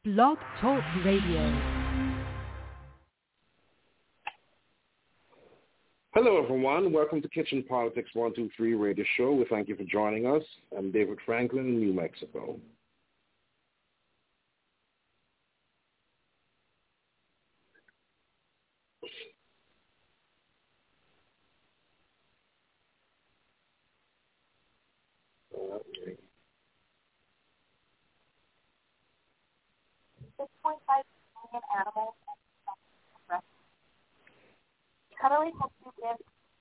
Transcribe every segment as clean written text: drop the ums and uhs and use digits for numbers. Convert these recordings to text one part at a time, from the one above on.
Blog Talk Radio. Hello, everyone. Welcome to Kitchen Politics 123 Radio Show. We thank you for joining us. I'm David Franklin in New Mexico. Okay. 6.5 million animals and cuddly helps you live.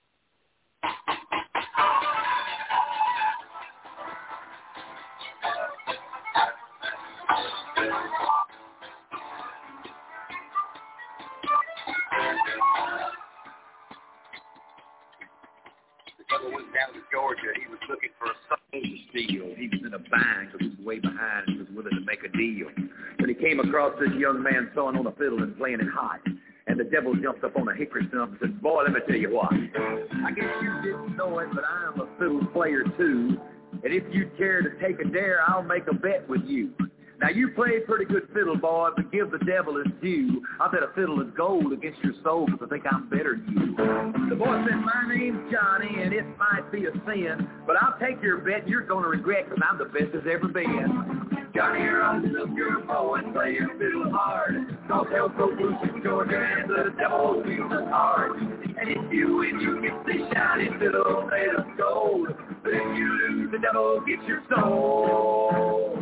Went down to Georgia. He was looking for a soul to steal. He was in a bind because he was way behind and he was willing to make a deal. But he came across this young man sawing on a fiddle and playing it hot. And the devil jumped up on a hickory stump and said, "Boy, let me tell you what. I guess you didn't know it, but I'm a fiddle player too. And if you care to take a dare, I'll make a bet with you. Now, you play pretty good fiddle, boy, but give the devil his due. I bet a fiddle is gold against your soul because I think I'm better than you." The boy said, "My name's Johnny, and it might be a sin, but I'll take your bet, and you're going to regret because I'm the best there's ever been." Johnny, rise up your bow and play your fiddle hard. Cause hell's broke loose in Georgia, and the devil feels his heart. And if you win, you get the shiny fiddle made of gold. But if you lose, the devil gets your soul.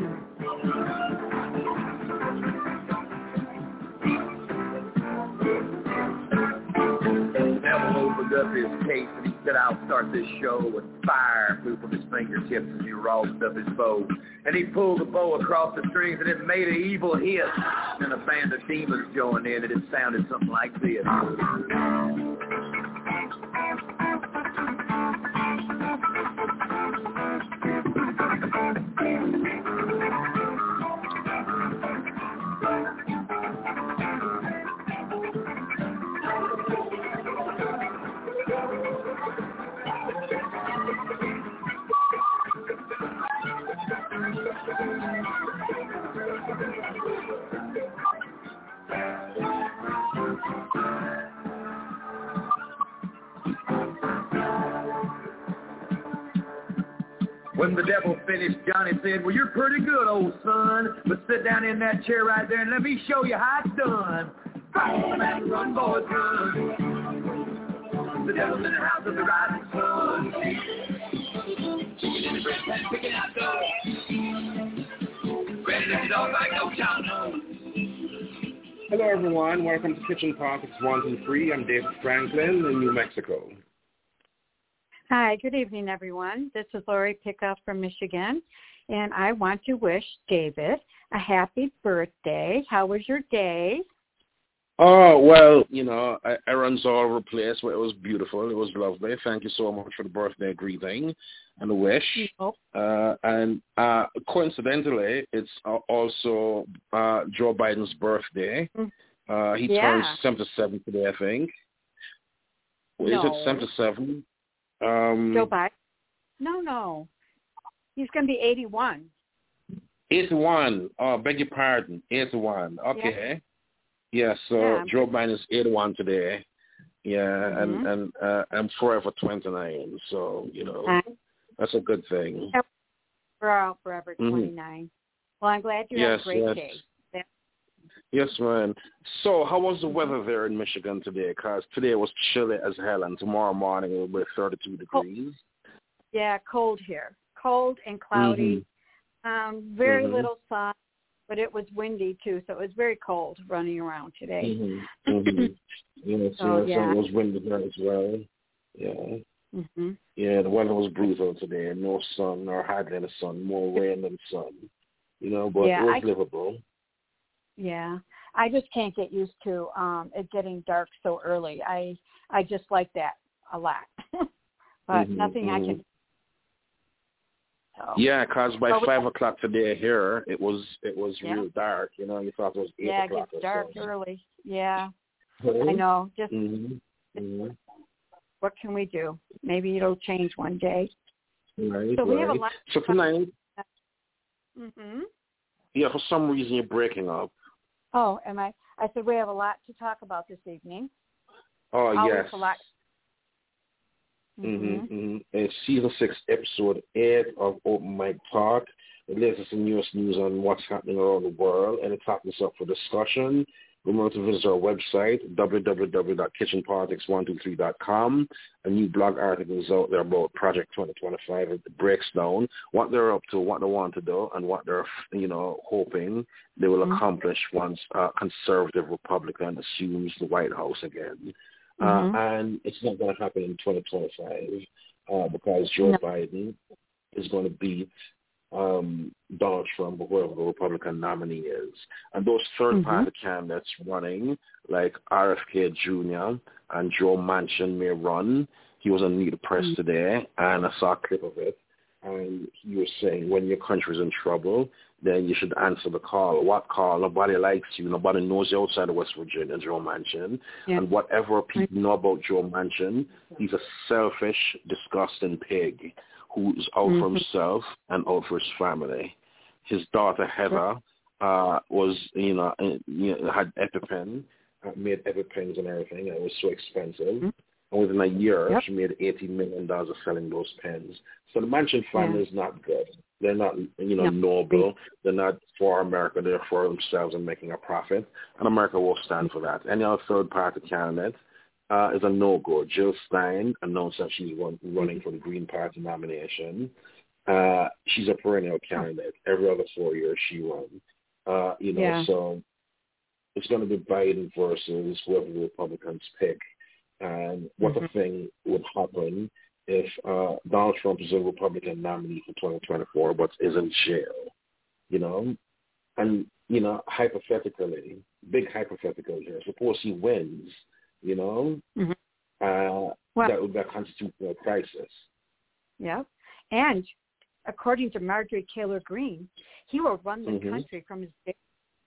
The devil opened up his case and he said, "I'll start this show." With fire flew from his fingertips as he rolled up his bow. And he pulled the bow across the strings and it made an evil hit. And a band of demons joined in and it sounded something like this. When the devil finished, Johnny said, "Well, you're pretty good, old son, but sit down in that chair right there and let me show you how it's done. Run and run, boys, run. The devil's in the house of the rising sun. Chicken in the breast and picking out dough. Ready to get off like no child knows." Hello, everyone. Welcome to Kitchen Politics 123. I'm David Franklin in New Mexico. Hi, good evening, everyone. This is Lori Pickoff from Michigan, and I want to wish David a happy birthday. How was your day? Oh, well, I runs all over the place, but it was beautiful. It was lovely. Thank you so much for the birthday greeting and the wish. And coincidentally, it's also Joe Biden's birthday. He turns 77 today, I think. Is it 77? Joe Biden? No. He's going to be 81. 81. Oh, beg your pardon. 81. Okay. Yeah, so Joe Biden is 81 today. Yeah, and I'm forever 29. So, that's a good thing. We're all forever 29. Well, I'm glad you had a great day. Yes, man. So how was the weather there in Michigan today? Because today was chilly as hell, and tomorrow morning it will be 32 degrees. Yeah, cold here. Cold and cloudy. Very little sun, but it was windy, too, so it was very cold running around today. Yes, it was windy there as well. Yeah. Yeah, the weather was brutal today. No sun, or hardly any sun. More rain than sun. But it was livable. Yeah, I just can't get used to it getting dark so early. I just like that a lot, but nothing I can. So. Yeah, because by 5 o'clock today here, it was real dark. You thought it was 8 o'clock. Yeah, it gets dark early. Yeah, I know. Just what can we do? Maybe it'll change one day. Right. So we have a lot. So tonight. Yeah, for some reason you're breaking up. Oh, am I? I said we have a lot to talk about this evening. Oh, Always yes. A lot. It's season 6, episode 8 of Open Mic Talk. The latest and newest news on what's happening around the world, and it topics up for discussion. Remember to visit our website, www.kitchenpolitics123.com. A new blog article is out there about Project 2025. It breaks down what they're up to, what they want to do, and what they're, hoping they will accomplish once a conservative Republican assumes the White House again. And it's not going to happen in 2025 because Joe Biden is going to beat Donald Trump or whoever the Republican nominee is. And those third-party candidates running, like RFK Jr. and Joe Manchin may run. He was on Meet the Press today, and I saw a clip of it. And he was saying, when your country's in trouble, then you should answer the call. What call? Nobody likes you. Nobody knows you outside of West Virginia, Joe Manchin. Yeah. And whatever people know about Joe Manchin, he's a selfish, disgusting pig who's out for himself and out for his family. His daughter Heather was, had EpiPen, made EpiPens and everything, and it was so expensive. And within a year, she made $18 million of selling those pens. So the Manchin family is not good. They're not, noble. They're not for America. They're for themselves and making a profit. And America will stand for that. Any other third-party candidate is a no-go. Jill Stein announced that she's running for the Green Party nomination. She's a perennial candidate. Every other 4 years she won. So it's going to be Biden versus whoever the Republicans pick. And what the thing would happen if Donald Trump is a Republican nominee for 2024 but is in jail, And, hypothetically, big hypothetical here, suppose he wins, that would constitute a crisis. Yeah. And according to Marjorie Taylor Greene, he will run the country from his jail.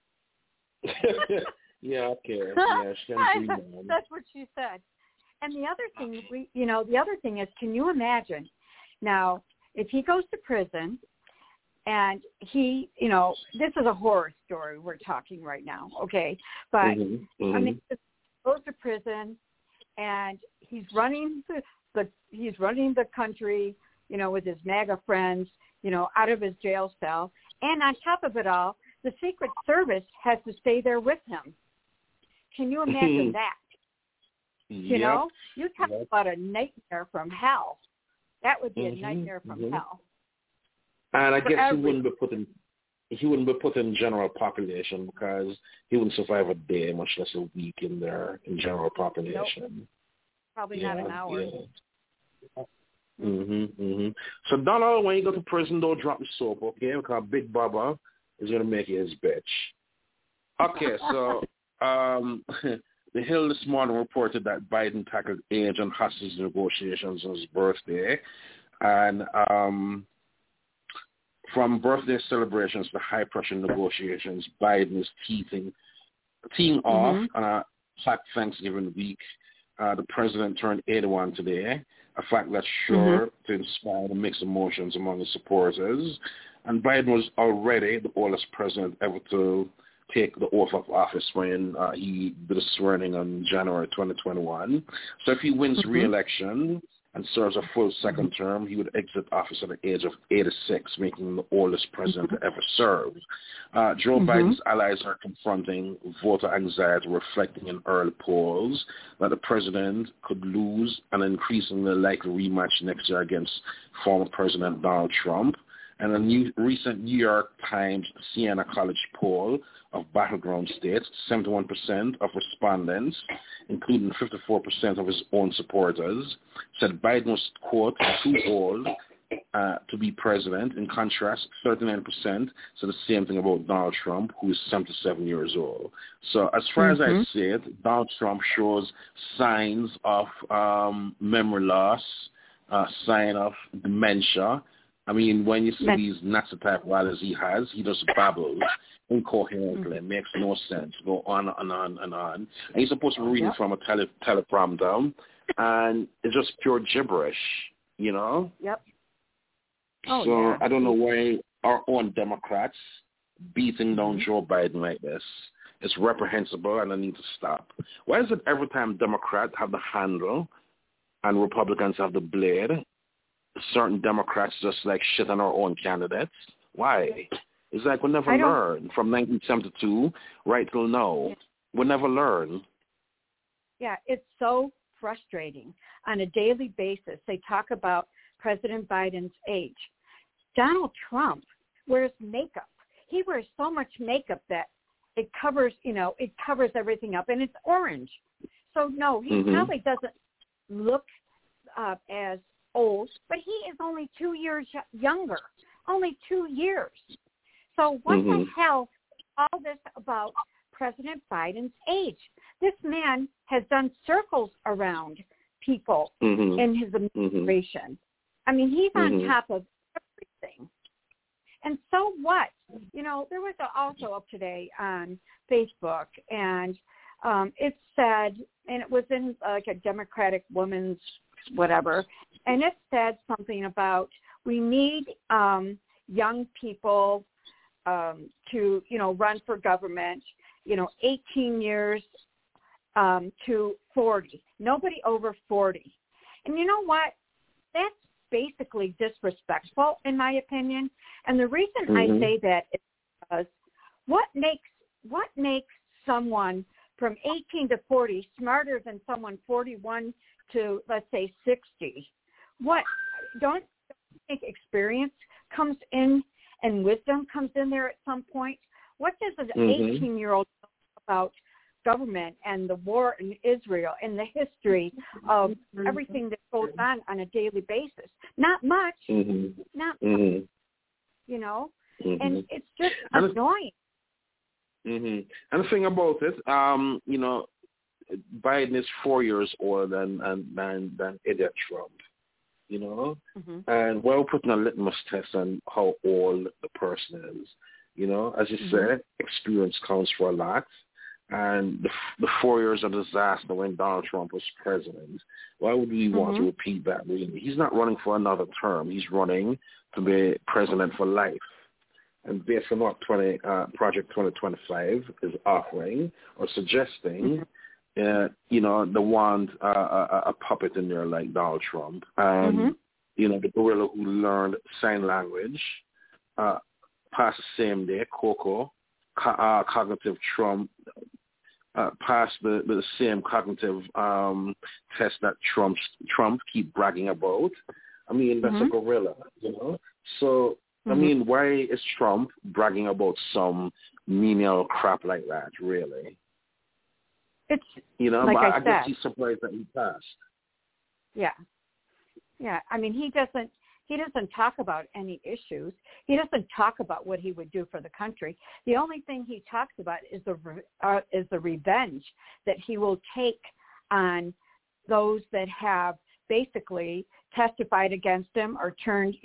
Yeah, okay. Yeah, she can That's what she said. And the other thing, the other thing is, can you imagine now if he goes to prison and he, this is a horror story we're talking right now, okay? But I mean, he goes to prison and he's running the country, with his MAGA friends, out of his jail cell, and on top of it all, the Secret Service has to stay there with him. Can you imagine that? You talk about a nightmare from hell. That would be a nightmare from hell. And I guess he wouldn't be put in general population because he wouldn't survive a day, much less a week in general population. Nope. Probably not an hour. Yeah. So Donald, when you go to prison, don't drop the soap, okay? Because Big Baba is going to make you his bitch. Okay, so The Hill this morning reported that Biden tackled age and hostage negotiations on his birthday. And from birthday celebrations to high-pressure negotiations, Biden is teeing off on a hot Thanksgiving week. The president turned 81 today, a fact that's sure to inspire the mixed emotions among his supporters. And Biden was already the oldest president ever to take the oath of office when he did a swearing on January 2021. So if he wins re-election and serves a full second term, he would exit office at the age of 86, making him the oldest president to ever serve. Joe Biden's allies are confronting voter anxiety, reflecting in early polls that the president could lose an increasingly likely rematch next year against former President Donald Trump. And a recent New York Times Siena College poll of battleground states, 71% of respondents, including 54% of his own supporters, said Biden was, quote, too old to be president. In contrast, 39% said the same thing about Donald Trump, who is 77 years old. So as far as I see it, Donald Trump shows signs of memory loss, sign of dementia. I mean, when you see these Nazi-type rallies he has, he just babbles incoherently, makes no sense, go on and on and on. And he's supposed to be reading from a teleprompter, and it's just pure gibberish, Yep. I don't know why our own Democrats beating down Joe Biden like this. It's reprehensible, and I need to stop. Why is it every time Democrats have the handle and Republicans have the blade, certain Democrats just like shit on our own candidates? Why? It's like we never learn from 1972 right till now. We never learn. Yeah, it's so frustrating. On a daily basis, they talk about President Biden's age. Donald Trump wears makeup. He wears so much makeup that it covers, it covers everything up, and it's orange. So, no, he probably doesn't look as old, but he is only 2 years younger, only 2 years. So what the hell is all this about President Biden's age? This man has done circles around people in his administration. I mean, he's on top of everything. And so what? There was also up today on Facebook, and it said, and it was in like a Democratic woman's whatever, and it said something about we need young people to, run for government, 18 years to 40. Nobody over 40. And you know what? That's basically disrespectful, in my opinion. And the reason I say that is because what makes someone from 18 to 40 smarter than someone 41 to, let's say, 60? Don't you think experience comes in and wisdom comes in there at some point? What does an 18-year-old know about government and the war in Israel and the history of everything that goes on a daily basis? Not much. Not much. And it's just annoying. And the thing about it, Biden is 4 years older than idiot Trump, and we're putting a litmus test on how old the person is. As you said, experience counts for a lot. And the 4 years of disaster when Donald Trump was president, why would we want to repeat that? Really? He's not running for another term. He's running to be president for life. And based on what Project 2025 is offering or suggesting, they want a puppet in there like Donald Trump. The gorilla who learned sign language, passed the same day, cognitive Trump, passed the same cognitive test that Trump keep bragging about. I mean, that's a gorilla, So, I mean, why is Trump bragging about some menial crap like that, really? It's, but I guess he's surprised that he passed. Yeah. Yeah. I mean, he doesn't talk about any issues. He doesn't talk about what he would do for the country. The only thing he talks about is the revenge that he will take on those that have basically testified against him or turned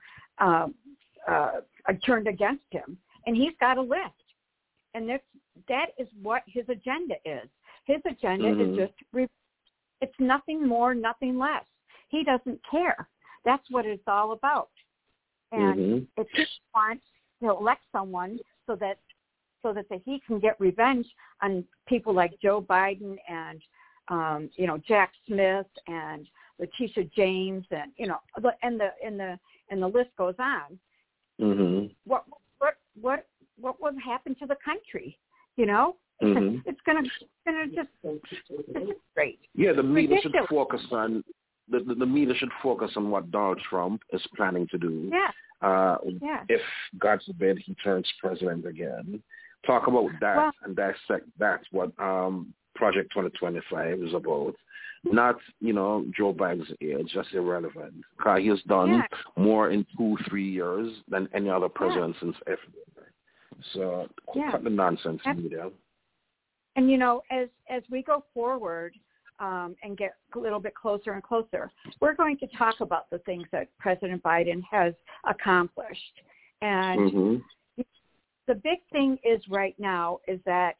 against him. And he's got a list. And that is what his agenda is. His agenda is just, it's nothing more, nothing less. He doesn't care. That's what it's all about. And if he wants to elect someone so that he can get revenge on people like Joe Biden and Jack Smith and Letitia James and and the list goes on. What will happen to the country? It's gonna just it's great. Yeah, the media should focus on the media should focus on what Donald Trump is planning to do. If, God forbid, he turns president again. Talk about that and dissect that's what Project 2025 is about. Not, Joe Biden's age. That's irrelevant. He has done more in 2-3 years than any other president since ever. So cut the nonsense, media. And, as we go forward and get a little bit closer and closer, we're going to talk about the things that President Biden has accomplished. And the big thing is right now is that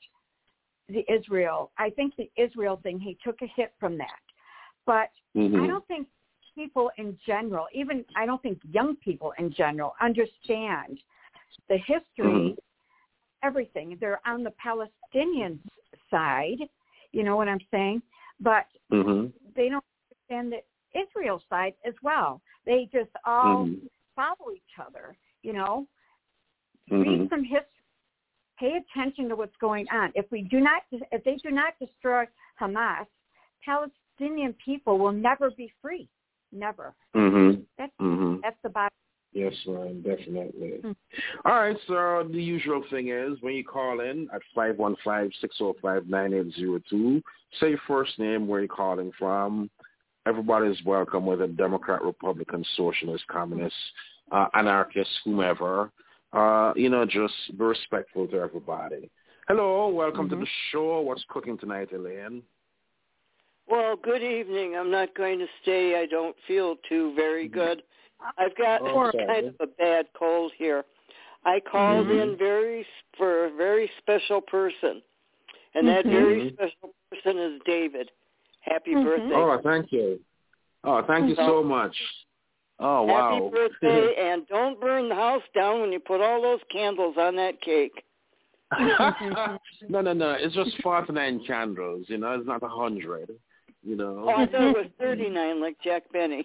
I think the Israel thing, he took a hit from that. But I don't think people in general, I don't think young people in general understand the history everything. They're on the Palestinian side, you know what I'm saying? But they don't understand the Israel side as well. They just all follow each other, you know. Read some history. Pay attention to what's going on. If they do not destroy Hamas, Palestinian people will never be free. Never. That's the bottom. Yes, ma'am, definitely. All right, so the usual thing is when you call in at 515-605-9802, say your first name, where you're calling from. Everybody's welcome, whether Democrat, Republican, Socialist, Communist, Anarchist, whomever. Just be respectful to everybody. Hello, welcome to the show. What's cooking tonight, Elaine? Well, good evening. I'm not going to stay. I don't feel too very good. I've got kind of a bad cold here. I called in for a very special person, and that very special person is David. Happy birthday. Oh, thank you. Oh, thank you so much. Oh, wow. Happy birthday, and don't burn the house down when you put all those candles on that cake. No. It's just 49 candles, It's not 100, Oh, I thought it was 39 like Jack Benny.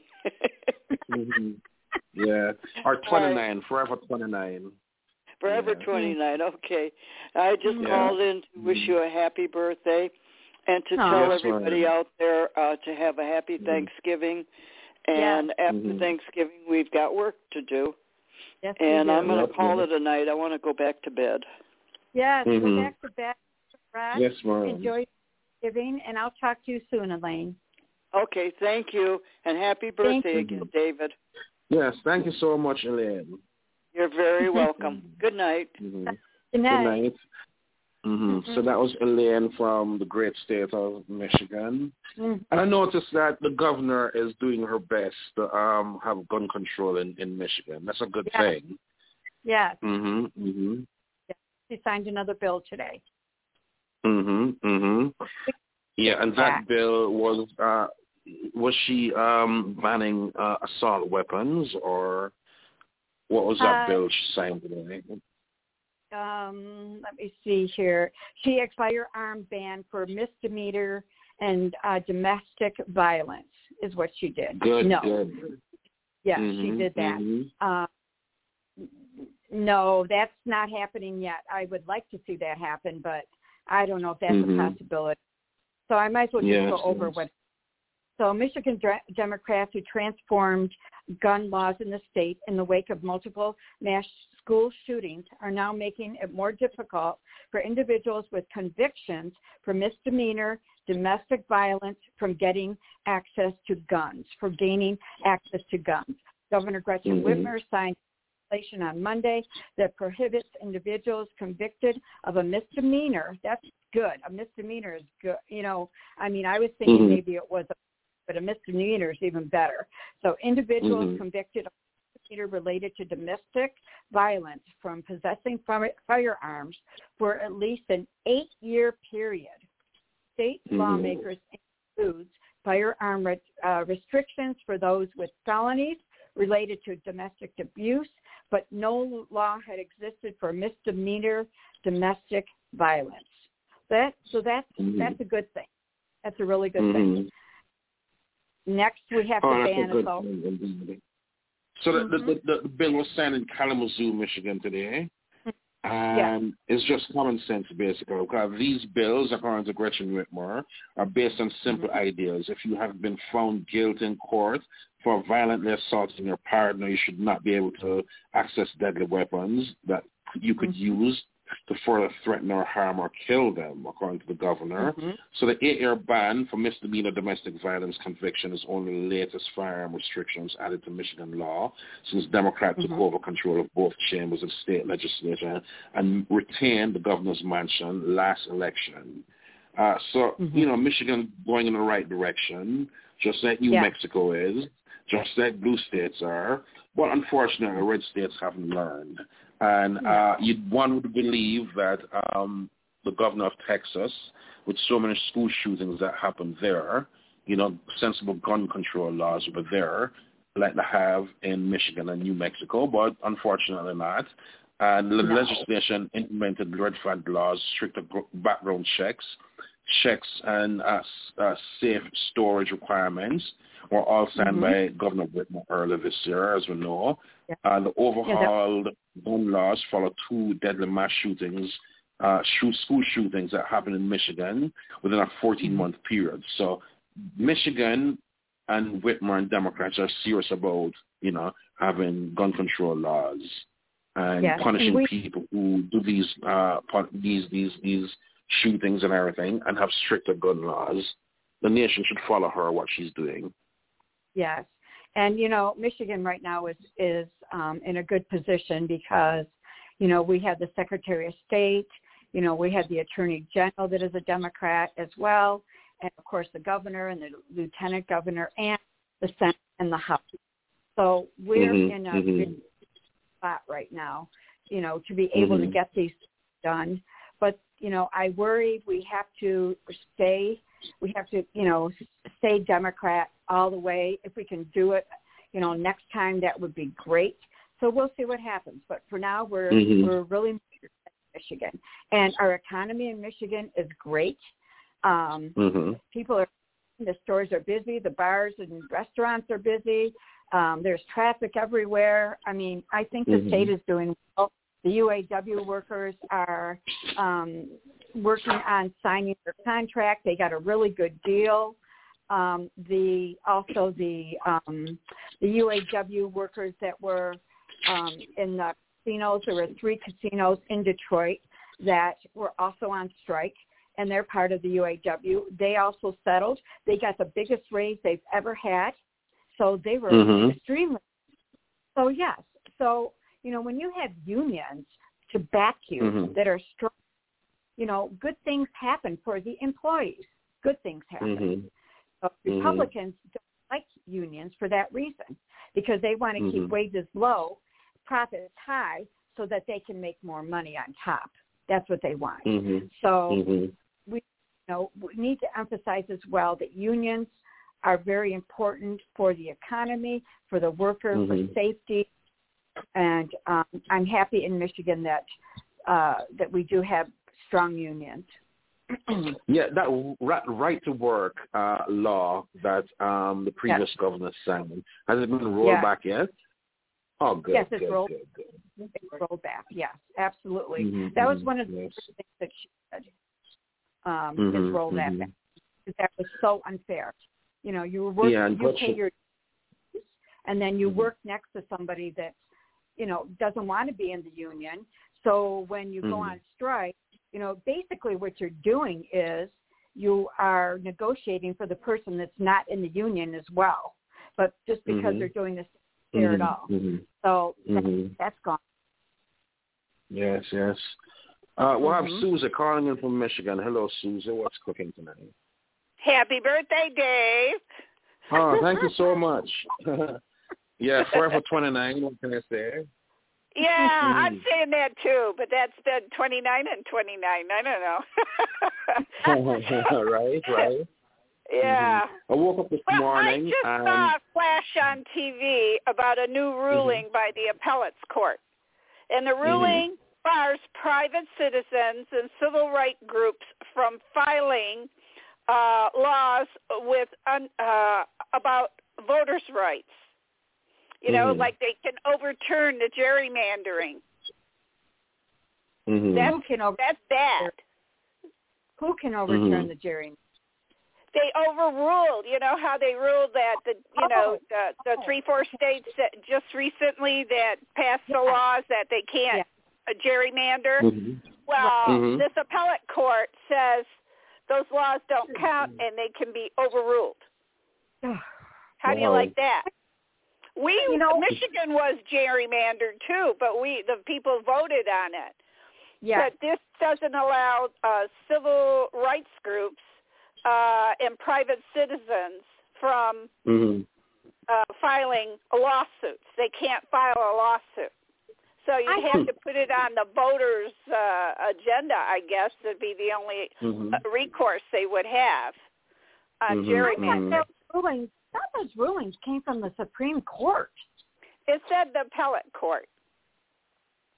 Yeah, or 29, forever 29. Forever 29, okay. I just called in to wish you a happy birthday and to tell everybody out there to have a happy Thanksgiving. And after Thanksgiving, we've got work to do. Yes, and I'm going to call it a night. I want to go back to bed. Yes, go back to bed. Rest, yes, ma'am. Enjoy Thanksgiving, and I'll talk to you soon, Elaine. Okay, thank you, and happy birthday again, David. Yes, thank you so much, Elaine. You're very welcome. Good night. Good night. Good night. So that was Elaine from the great state of Michigan. And I noticed that the governor is doing her best to have gun control in Michigan. That's a good thing. Yes. Yes. She signed another bill today. Yeah, and that bill was she banning assault weapons, or what was that bill she signed today? Let me see here. She had firearm ban for misdemeanor and domestic violence is what she did. Good. Yeah, she did that. No, that's not happening yet. I would like to see that happen, but I don't know if that's a possibility. So I might as well just go over what. So Michigan Democrats who transformed gun laws in the state in the wake of multiple mass school shootings are now making it more difficult for individuals with convictions for misdemeanor domestic violence from getting access to guns, for gaining access to guns. Governor Gretchen Whitmer signed legislation on Monday that prohibits individuals convicted of a misdemeanor. That's good. A misdemeanor is good. I was thinking maybe it was but a misdemeanor is even better. So individuals convicted of misdemeanor related to domestic violence from possessing firearms for at least an 8-year period. State lawmakers include firearm restrictions for those with felonies related to domestic abuse, but no law had existed for misdemeanor domestic violence. That's a good thing. That's a really good thing. Next, we have to ban assault. So the bill was signed in Kalamazoo, Michigan today, and it's just common sense, basically, because these bills, according to Gretchen Whitmer, are based on simple ideas. If you have been found guilty in court for violently assaulting your partner, you should not be able to access deadly weapons that you could use to further threaten or harm or kill them, according to the governor. So the 8-year ban for misdemeanor domestic violence conviction is only the latest firearm restrictions added to Michigan law since Democrats took over control of both chambers of state legislature and retained the governor's mansion last election. Michigan going in the right direction, just like New Mexico is, just like blue states are. But unfortunately, red states haven't learned. And one would believe that the governor of Texas, with so many school shootings that happened there, sensible gun control laws over there, like they have in Michigan and New Mexico, but unfortunately not. And the legislation implemented red flag laws, stricter background checks and safe storage requirements were all signed by Governor Whitmer earlier this year, as we know. Yeah. The overhauled gun laws follow 2 deadly mass shootings, school shootings that happened in Michigan within a 14-month period. So Michigan and Whitmer and Democrats are serious about, having gun control laws and punishing people who do these shootings and everything, and have stricter gun laws. The nation should follow her, what she's doing. Yes. And, Michigan right now is in a good position because, we have the Secretary of State, we have the Attorney General that is a Democrat as well, and, of course, the governor and the lieutenant governor and the Senate and the House. So we're in a good spot right now, to be able to get these done. But, I worry we have to stay Democrat all the way. If we can do it, next time, that would be great. So we'll see what happens. But for now, we're really in Michigan. And our economy in Michigan is great. People the stores are busy. The bars and restaurants are busy. There's traffic everywhere. I mean, I think the state is doing well. The UAW workers are working on signing their contract. They got a really good deal. The UAW workers that were in the casinos, there were 3 casinos in Detroit that were also on strike, and they're part of the UAW. They also settled. They got the biggest raise they've ever had. So they were extremely. So, yes. So, when you have unions to back you that are strong, good things happen for the employees. Good things happen. So Republicans don't like unions for that reason, because they want to keep wages low, profits high, so that they can make more money on top. That's what they want. So we need to emphasize as well that unions are very important for the economy, for the worker, for safety. And I'm happy in Michigan that we do have strong unions. Yeah, that right to work law that the previous governor signed, has it been rolled back yet? Oh, good. Yes, it's rolled back. Yes, absolutely. That was one of the first things that she said. Is roll that back. That was so unfair. You work, you pay your dues, and then you work next to somebody that doesn't want to be in the union. So when you go on strike, basically what you're doing is you are negotiating for the person that's not in the union as well, but just because they're doing this fair at all. So that's gone. Yes. We'll have Susie calling in from Michigan. Hello, Susie. What's cooking tonight? Happy birthday, Dave. Oh, thank you so much. Yeah, forever 29, what can I say? Yeah, I'm saying that too, but that's been 29 and 29. I don't know. Right. Yeah. I woke up this morning. I just saw a flash on TV about a new ruling by the appellate's court. And the ruling bars private citizens and civil rights groups from filing laws with about voters' rights. Like they can overturn the gerrymandering. That's bad. Who can overturn the gerrymandering? They overruled. You know how they ruled that the 3-4 states that just recently that passed the laws that they can't gerrymander. Well, this appellate court says those laws don't count and they can be overruled. How do you like that? Michigan was gerrymandered too, but the people voted on it. Yeah. But this doesn't allow civil rights groups and private citizens from filing lawsuits. They can't file a lawsuit. So you'd have to put it on the voters' agenda, I guess, would be the only recourse they would have on gerrymandering. Some of those rulings came from the Supreme Court. It said the appellate court.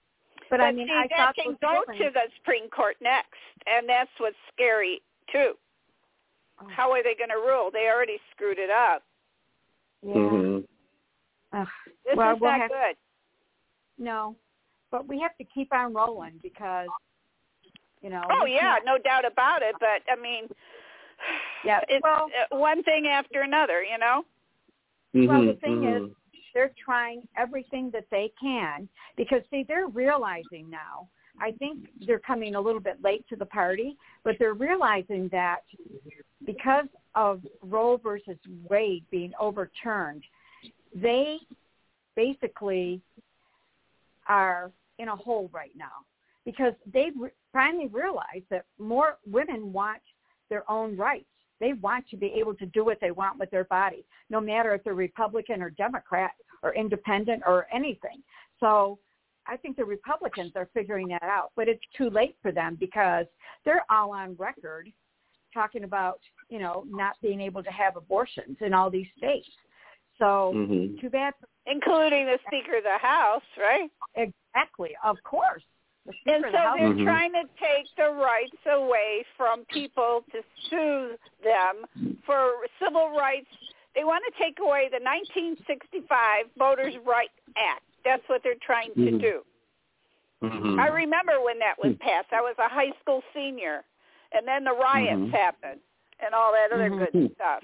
But I mean, see, I that thought can go to the Supreme Court next, and that's what's scary too. Oh. How are they going to rule? They already screwed it up. Yeah. Mm-hmm. This is not good. No, but we have to keep on rolling because, Oh yeah, no doubt about it. But I mean, yeah, it's one thing after another. Mm-hmm. Well, the thing is, they're trying everything that they can because, see, they're realizing now. I think they're coming a little bit late to the party, but they're realizing that because of Roe versus Wade being overturned, they basically are in a hole right now because they finally realized that more women want their own rights. They want to be able to do what they want with their body, no matter if they're Republican or Democrat or independent or anything. So I think the Republicans are figuring that out, but it's too late for them because they're all on record talking about, not being able to have abortions in all these states. So too bad. Including the Speaker of the House, right? Exactly, of course. And so they're trying to take the rights away from people to sue them for civil rights. They want to take away the 1965 Voters' Right Act. That's what they're trying to do. Mm-hmm. I remember when that was passed. I was a high school senior, and then the riots happened and all that other good stuff.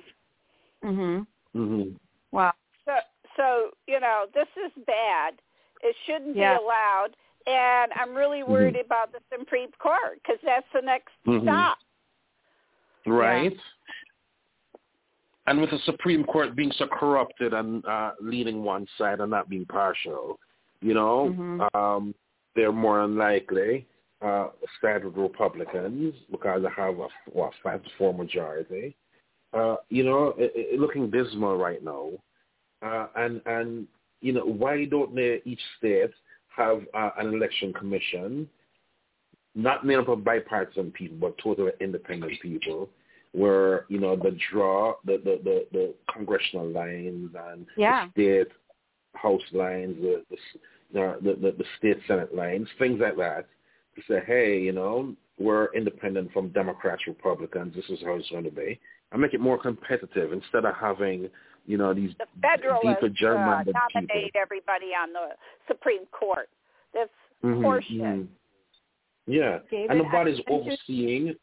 Wow. So this is bad. It shouldn't be allowed. And I'm really worried about the Supreme Court because that's the next stop. Right. Yeah. And with the Supreme Court being so corrupted and leaning one side and not being partial, they're more unlikely side with Republicans because they have a 5-4 majority. Looking dismal right now. And why don't each state have an election commission, not made up of bipartisan people, but totally independent people, where the congressional lines and the state house lines, the state senate lines, things like that, to say, hey, we're independent from Democrats, Republicans. This is how it's going to be, and make it more competitive instead of having these the Federalists nominate everybody on the Supreme Court. That's horseshit. Yeah, David, and nobody's overseeing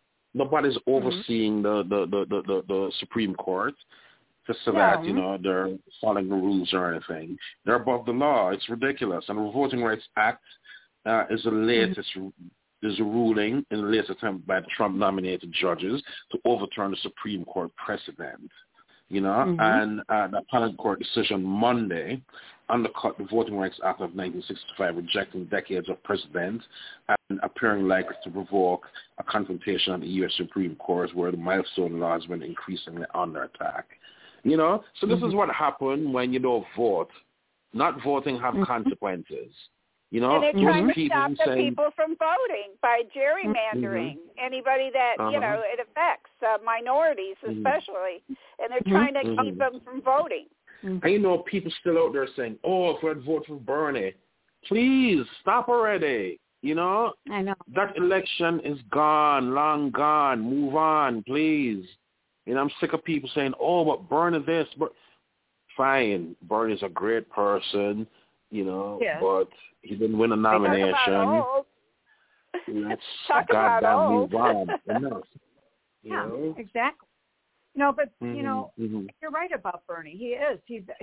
the Supreme Court just so that they're following the rules or anything. They're above the law. It's ridiculous. And the Voting Rights Act is the latest. There's a ruling in the latest attempt by the Trump-nominated judges to overturn the Supreme Court precedent. And the appellate court decision Monday undercut the Voting Rights Act of 1965, rejecting decades of precedent and appearing likely to provoke a confrontation on the U.S. Supreme Court where the milestone law has been increasingly under attack. So this is what happened when you don't vote. Not voting have consequences. And they're trying to stop the people from voting by gerrymandering. Anybody that, it affects, minorities especially. And they're trying to keep them from voting. And people still out there saying, if we'd vote for Bernie, please stop already. I know. That election is gone, long gone. Move on, please. I'm sick of people saying, but Bernie this. But fine, Bernie's a great person, but he didn't win a nomination. Let's goddamn move on. Enough. Exactly. No, but you're right about Bernie. He is.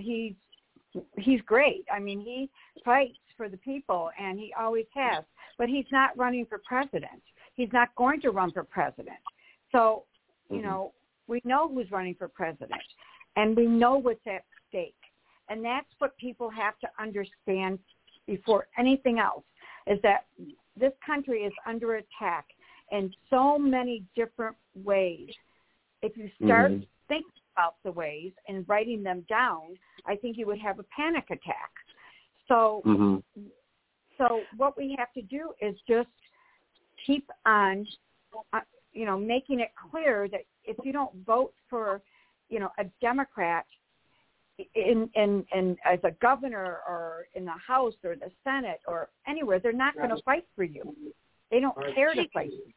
He's great. I mean, he fights for the people, and he always has. But he's not running for president. He's not going to run for president. So, we know who's running for president, and we know what's at stake. And that's what people have to understand before anything else, is that this country is under attack in so many different ways. If you start thinking about the ways and writing them down, I think you would have a panic attack. So, so what we have to do is just keep on, making it clear that if you don't vote for, a Democrat, in as a governor or in the House or the Senate or anywhere, they're not going to fight for you. They don't care to fight you.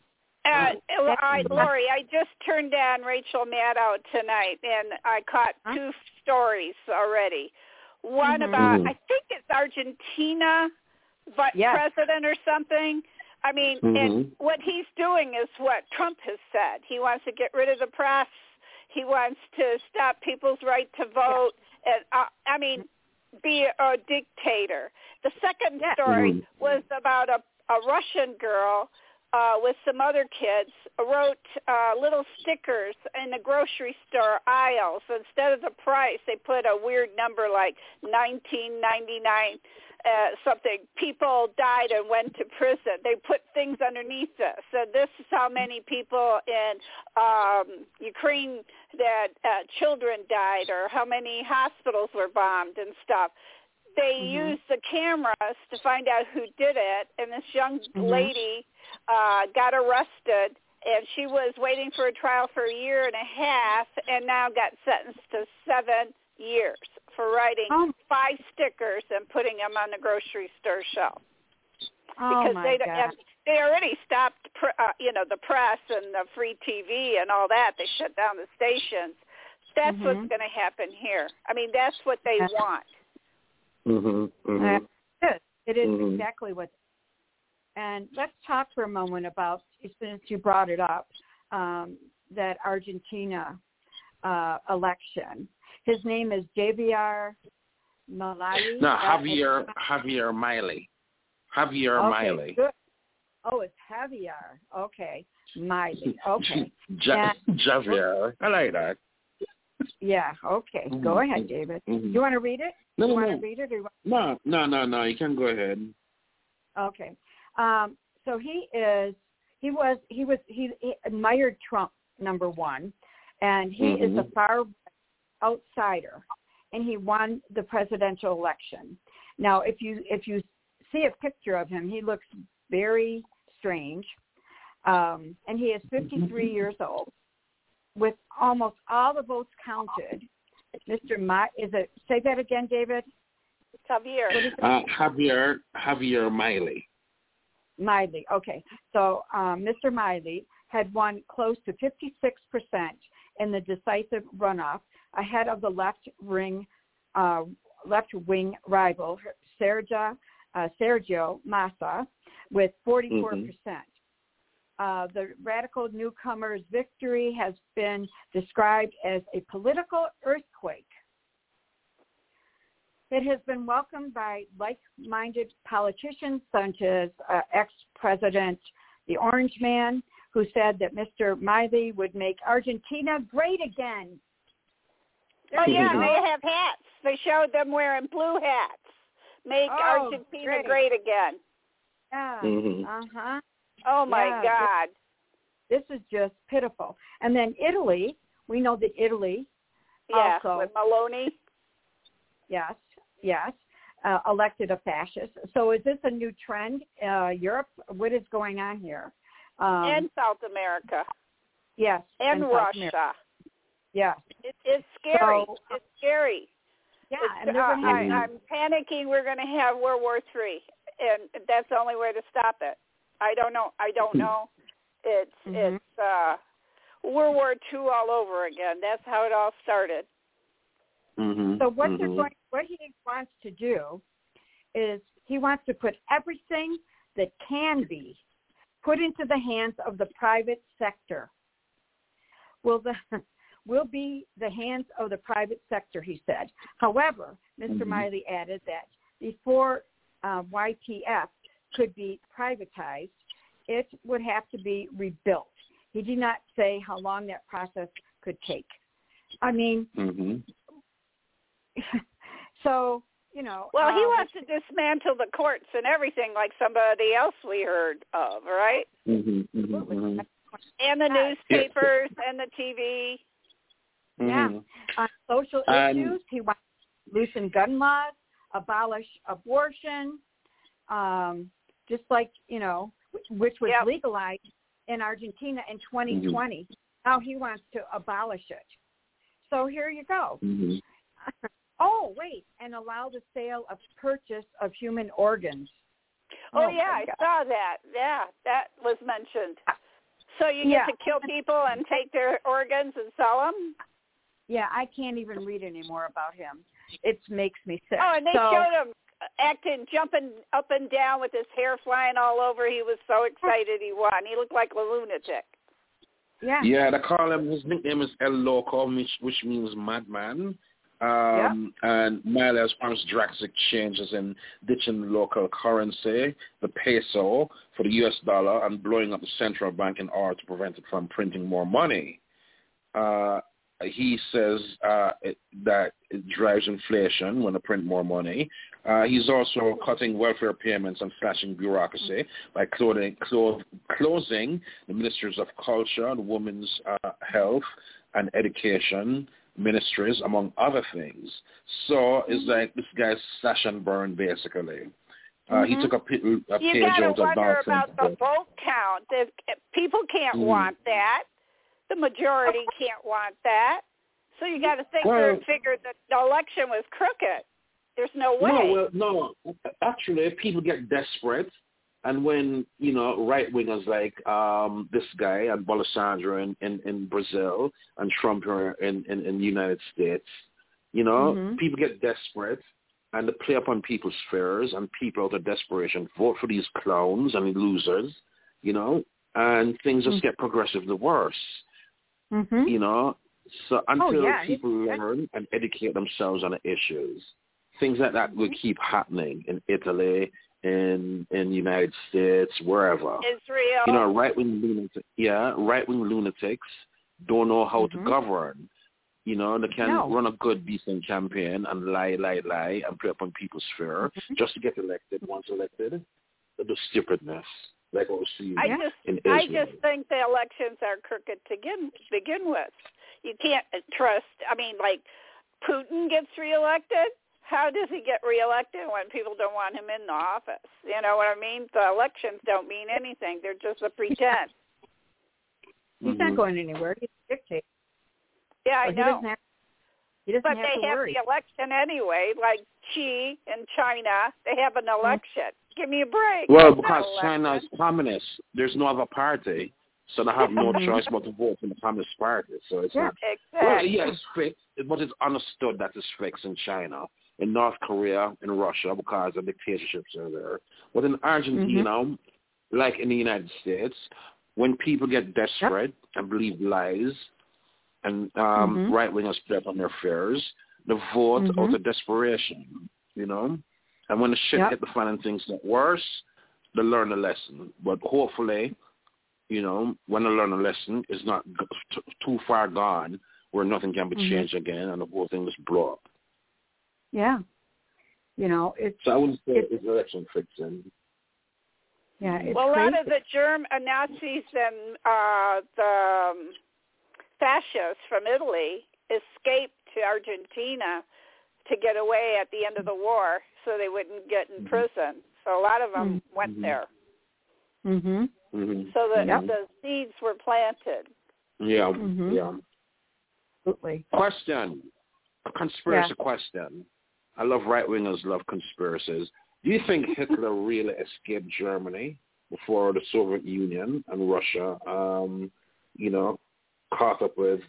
Lori, I just turned on Rachel Maddow tonight, and I caught two stories already. One about, I think it's Argentina president or something. I mean, and what he's doing is what Trump has said. He wants to get rid of the press. He wants to stop people's right to vote. And I mean, be a dictator. The second story was about a Russian girl with some other kids wrote little stickers in the grocery store aisles. Instead of the price, they put a weird number like $19.99 something. People died and went to prison. They put things underneath this. So this is how many people in Ukraine that children died, or how many hospitals were bombed and stuff. They used the cameras to find out who did it, and this young lady got arrested, and she was waiting for a trial for a year and a half, and now got sentenced to 7 years for writing 5 stickers and putting them on the grocery store shelf. Because they already stopped, the press and the free TV and all that. They shut down the stations. That's what's going to happen here. I mean, that's what they want. It is exactly what. And let's talk for a moment about, since you brought it up, that Argentina election. His name is Javier Milei. No, Javier Milei. Javier Milei. Good. Oh, it's Javier. Okay, Milei. Okay. Javier. I like that. Yeah. Okay. Go ahead, David. You want to read it? No. Read it? Or No. You can go ahead. Okay. So he admired Trump, number one, and he is a far outsider, and he won the presidential election. Now, if you see a picture of him, he looks very strange, and he is 53 years old, with almost all the votes counted. Say that again, David? Javier Milei. Milei. Okay. So Mr. Milei had won close to 56% in the decisive runoff, ahead of the left-wing rival Sergio Massa with 44%. The radical newcomer's victory has been described as a political earthquake. It has been welcomed by like-minded politicians such as ex-president the Orange Man, who said that Mr. Milei would make Argentina great again. Oh, yeah, they have hats. They showed them wearing blue hats. Make Argentina great again. Yeah. Oh, my God. This is just pitiful. And then Italy, we know that Italy also. With Meloni. Yes, elected a fascist. So is this a new trend? Europe, what is going on here? And South America. Yes. And Russia. Yes. It's scary. It's scary. Yeah. I'm panicking we're going to have World War III, and that's the only way to stop it. I don't know. It's World War II all over again. That's how it all started. So what he wants to do is he wants to put everything that can be put into the hands of the private sector. Will be the hands of the private sector, he said. However, Mr. Milei added that before YPF could be privatized, it would have to be rebuilt. He did not say how long that process could take. I mean, so, Well, he wants to dismantle the courts and everything like somebody else we heard of, right? And the newspapers and the TV. Yeah. On social issues, he wants to loosen gun laws, abolish abortion, just like, which was legalized in Argentina in 2020. Now he wants to abolish it. So here you go. Oh, wait, and allow the sale of purchase of human organs. Oh yeah, I saw that. Yeah, that was mentioned. So you get to kill people and take their organs and sell them? Yeah, I can't even read anymore about him. It makes me sick. Oh, and they showed him jumping up and down with his hair flying all over. He was so excited he won. He looked like a lunatic. Yeah. Yeah, they call him, his nickname is El Loco, which means madman. And Mali has promised drastic changes in ditching the local currency, the peso, for the U.S. dollar, and blowing up the central bank in order to prevent it from printing more money. He says that it drives inflation when they print more money. He's also cutting welfare payments and slashing bureaucracy by closing the ministries of culture, the women's health, and education ministries, among other things. So it's like this guy's slash and burn, basically. He took a page out of You got to wonder about the vote count. If people can't want that. The majority can't want that. So you got to figure that the election was crooked. There's no way. No. Actually, people get desperate. And when, right-wingers like this guy and Bolsonaro in Brazil and Trump here in the United States, people get desperate and they play upon people's fears, and people out of desperation vote for these clowns and losers, and things just get progressively worse, So until people learn and educate themselves on the issues, things like that will keep happening in Italy, in the United States, wherever. Israel. Right-wing lunatics don't know how to govern. They can run a good, decent campaign and lie, and play upon people's fear just to get elected. Once elected, they do stupidness, like what we see in Israel. I just think the elections are crooked to begin with. You can't trust. I mean, like Putin gets reelected. How does he get reelected when people don't want him in the office? You know what I mean? The elections don't mean anything. They're just a pretend. He's not going anywhere. He's a dictator. Yeah, I know. He doesn't but have they to have worry. the election anyway, like Xi in China. They have an election. Give me a break. Well, because China is communist. There's no other party. So they have no choice but to vote for the Communist Party. So it's not. Exactly. Well, yeah, it's fixed, but it's understood that it's fixed in China, in North Korea, in Russia, because the dictatorships are there. But in Argentina, like in the United States, when people get desperate and believe lies, and right-wingers play up on their fears, they vote out of desperation, And when the shit hit the fan and things get worse, they learn a lesson. But hopefully, when they learn a lesson, it's not too far gone where nothing can be changed again and the whole thing just blow up. Yeah. It's... So I wouldn't say it's election fixing. Yeah, it's well, a crazy. lot of the German Nazis and the fascists from Italy escaped to Argentina to get away at the end of the war so they wouldn't get in prison. So a lot of them went there. So the seeds were planted. Yeah. Absolutely. Question. A conspiracy question. I love right-wingers, love conspiracies. Do you think Hitler really escaped Germany before the Soviet Union and Russia, caught up with,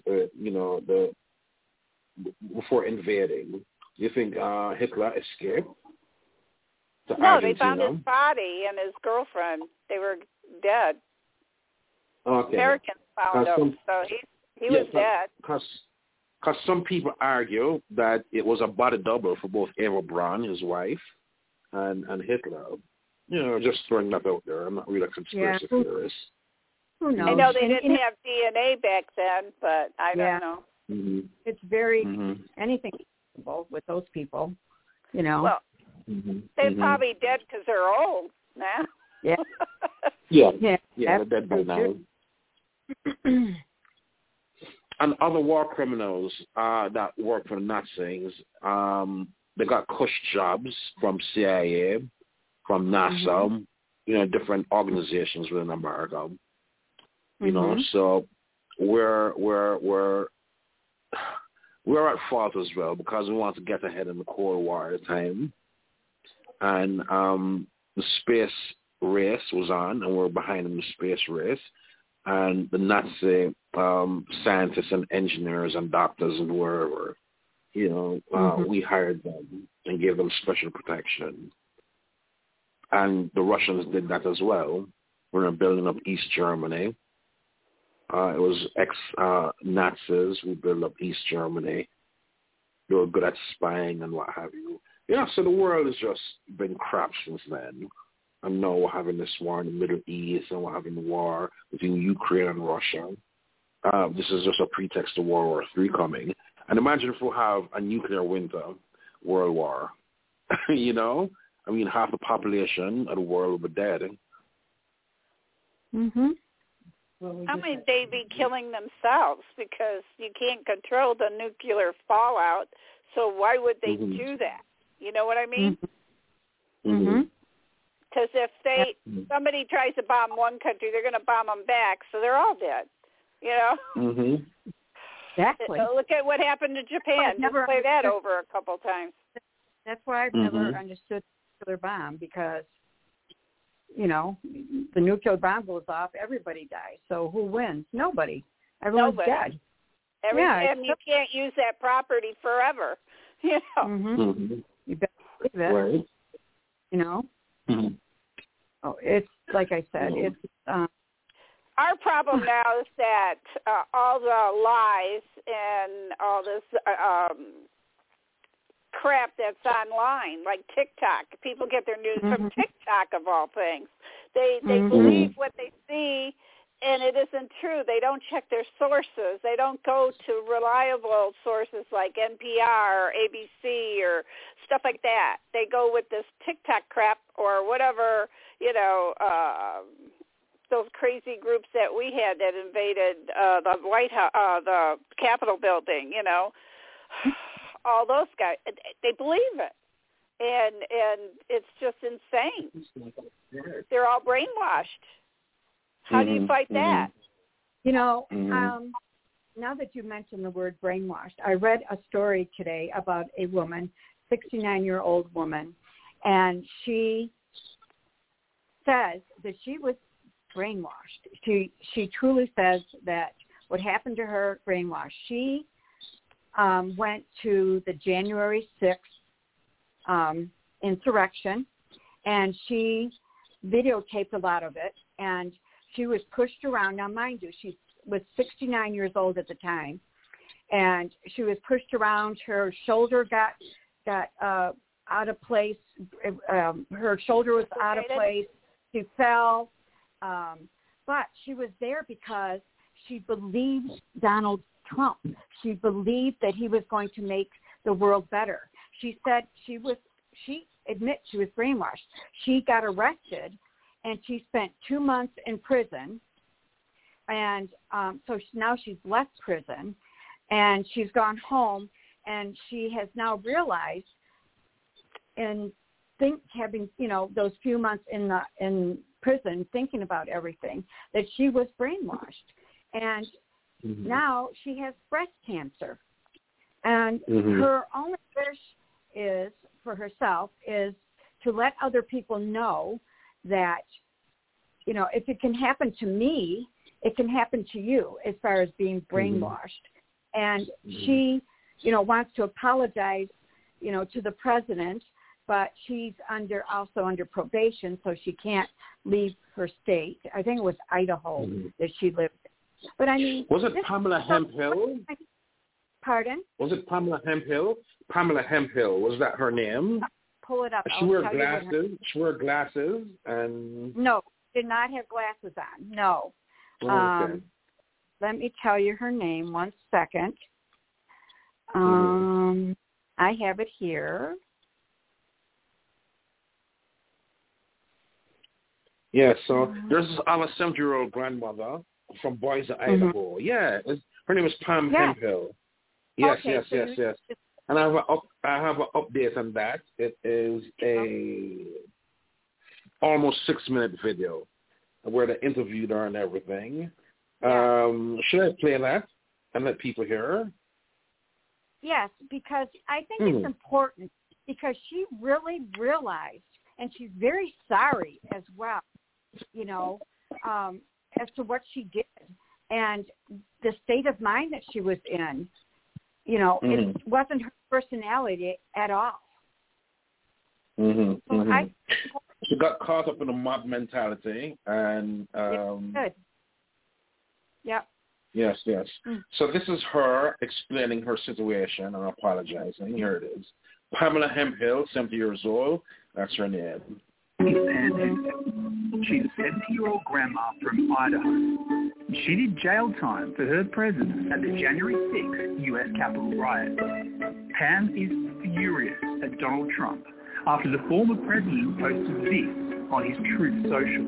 before invading? Do you think Hitler escaped to Argentina? They found his body and his girlfriend. They were dead. Okay. Americans found him, so he was dead. Because some people argue that it was a body double for both Eva Braun, his wife, and Hitler. Just throwing that out there. I'm not really a conspiracy theorist. Who knows? I know they didn't have DNA back then, but I don't know. It's very anything possible with those people, Well, they're probably dead because they're old now. Yeah, they're dead by now. And other war criminals that work for the Nazis, they got cush jobs from CIA, from NASA, different organizations within America. So we're we're at fault as well because we want to get ahead in the Cold War time. And the space race was on, and we're behind in the space race. And the Nazi scientists and engineers and doctors and wherever, we hired them and gave them special protection. And the Russians did that as well. We're building up East Germany. It was ex-Nazis who built up East Germany. They were good at spying and what have you. Yeah, so the world has just been crap since then. And now we're having this war in the Middle East, and we're having the war between Ukraine and Russia. This is just a pretext to World War III coming. And imagine if we'll have a nuclear winter world war. I mean, half the population of the world will be dead. Mhm. I mean, they'd be killing themselves because you can't control the nuclear fallout. So why would they do that? You know what I mean? Mhm. Because if somebody tries to bomb one country, they're going to bomb them back, so they're all dead. Mhm. Exactly. Look at what happened to Japan. Just play that over a couple times. That's why I've never understood the nuclear bomb, because the nuclear bomb goes off, everybody dies. So who wins? Nobody. Everyone's dead. And you can't use that property forever. You better believe it. Right. Oh, it's like I said. It's our problem now is that all the lies and all this crap that's online, like TikTok. People get their news from TikTok, of all things. They believe what they see, and it isn't true. They don't check their sources. They don't go to reliable sources like NPR or ABC or stuff like that. They go with this TikTok crap or whatever, those crazy groups that we had that invaded the White House, the Capitol building, all those guys, they believe it. And it's just insane. They're all brainwashed. How do you fight that? Now that you mentioned the word brainwashed, I read a story today about a woman, 69-year-old woman, and she says that she was brainwashed. She truly says that what happened to her, brainwashed. She went to the January 6th insurrection, and she videotaped a lot of it, and she was pushed around. Now, mind you, she was 69 years old at the time, and she was pushed around. Her shoulder got out of place. Her shoulder was out of place. She fell. But she was there because she believed Donald Trump. She believed that he was going to make the world better. She said she admits she was brainwashed. She got arrested, and she spent 2 months in prison. And so now she's left prison, and she's gone home, and she has now realized, having those few months in prison, thinking about everything, that she was brainwashed, and now she has breast cancer, and her only wish is for herself is to let other people know that if it can happen to me, it can happen to you, as far as being brainwashed. And she wants to apologize to the president, but she's also under probation, so she can't leave her state. I think it was Idaho that she lived in. But I mean, was it Pamela Hemphill? Pardon? Was it Pamela Hemphill? Pamela Hemphill, was that her name? Pull it up. She wore glasses. She wore glasses and. No, did not have glasses on. No. Okay. Let me tell you her name. 1 second. I have it here. Yeah, so there's this 70-year-old grandmother from Boise, Idaho. Yeah, her name is Pam Hemphill. Yes, okay, yes. And I have an update on that. It is a almost 6-minute video where they interviewed her and everything. Yeah. Should I play that and let people hear her? Yes, because I think it's important because she really realized, and she's very sorry as well, you know, as to what she did and the state of mind that she was in. You know, it wasn't her personality at all. So she got caught up in the mob mentality, and good. Yep. Yes. So this is her explaining her situation and apologizing. Here it is. Pamela Hemphill, 70 years old. That's her name. She's a 70-year-old grandma from Idaho. She did jail time for her presence at the January 6th U.S. Capitol riot. Pam is furious at Donald Trump after the former president posted this on his Truth Social.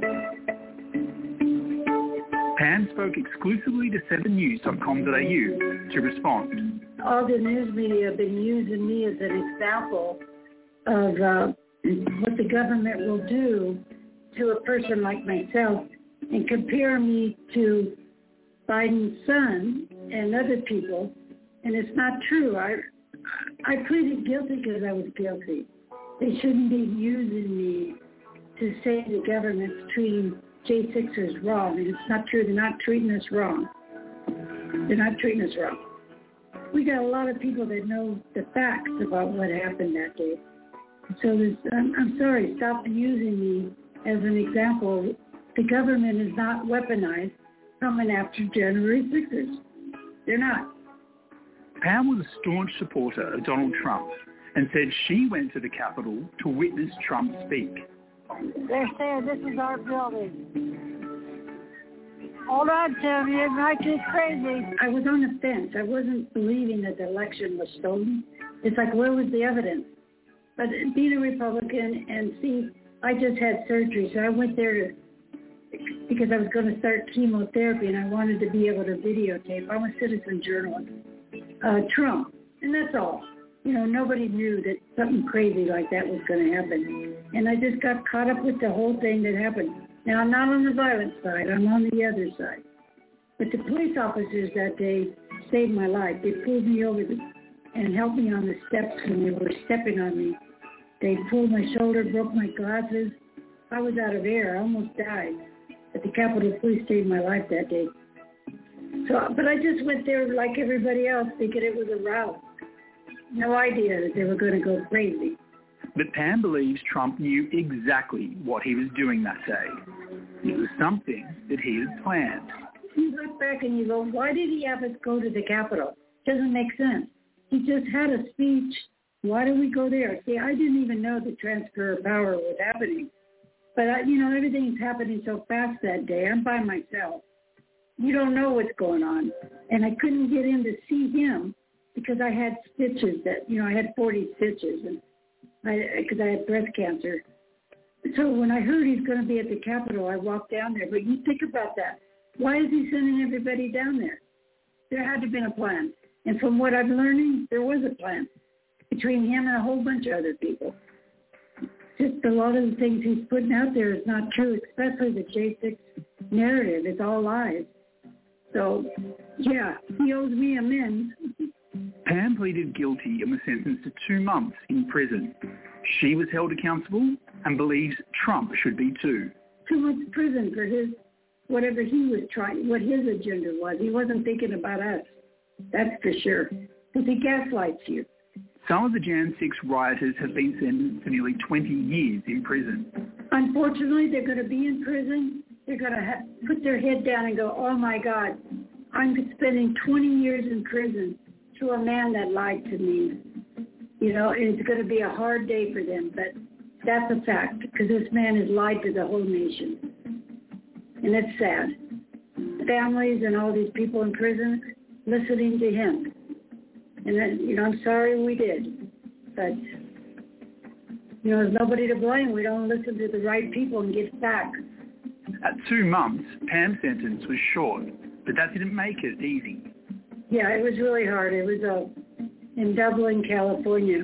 Pam spoke exclusively to 7news.com.au to respond. All the news media have been using me as an example of what the government will do to a person like myself and compare me to Biden's son and other people. And it's not true. I pleaded guilty because I was guilty. They shouldn't be using me to say the government's treating J6ers wrong. And it's not true. They're not treating us wrong. They're not treating us wrong. We got a lot of people that know the facts about what happened that day. So I'm sorry, stop using me as an example. The government is not weaponized coming after January 6ers. They're not. Pam was a staunch supporter of Donald Trump and said she went to the Capitol to witness Trump speak. They're saying this is our building. Hold on, Tim, you might get crazy. I was on the fence. I wasn't believing that the election was stolen. It's like, where was the evidence? But being a Republican and see, I just had surgery, so I went there because I was going to start chemotherapy and I wanted to be able to videotape. I'm a citizen journalist. Trump, and that's all. You know, nobody knew that something crazy like that was going to happen. And I just got caught up with the whole thing that happened. Now, I'm not on the violent side. I'm on the other side. But the police officers that day saved my life. They pulled me over and helped me on the steps when they were stepping on me. They pulled my shoulder, broke my glasses. I was out of air. I almost died. But the Capitol Police saved my life that day. So, but I just went there like everybody else, thinking it was a rout. No idea that they were going to go crazy. But Pam believes Trump knew exactly what he was doing that day. It was something that he had planned. You look back and you go, why did he have us go to the Capitol? Doesn't make sense. He just had a speech. Why do we go there? See, I didn't even know the transfer of power was happening. But, everything's happening so fast that day. I'm by myself. You don't know what's going on. And I couldn't get in to see him because I had stitches I had 40 stitches because I had breast cancer. So when I heard he's going to be at the Capitol, I walked down there. But you think about that. Why is he sending everybody down there? There had to have been a plan. And from what I'm learning, there was a plan between him and a whole bunch of other people. Just a lot of the things he's putting out there is not true, especially the J6 narrative. It's all lies. So, yeah, he owes me amends. Pam pleaded guilty and was sentenced to 2 months in prison. She was held accountable and believes Trump should be too. 2 months prison for whatever he was trying, what his agenda was. He wasn't thinking about us. That's for sure. Because he gaslights you. Some of the Jan 6 rioters have been sentenced to nearly 20 years in prison. Unfortunately, they're going to be in prison. They're going to put their head down and go, oh, my God, I'm spending 20 years in prison to a man that lied to me. And it's going to be a hard day for them. But that's a fact because this man has lied to the whole nation. And it's sad. Families and all these people in prison listening to him. And then, I'm sorry we did. But, there's nobody to blame. We don't listen to the right people and get facts. At 2 months, Pam's sentence was short, but that didn't make it easy. Yeah, it was really hard. It was in Dublin, California.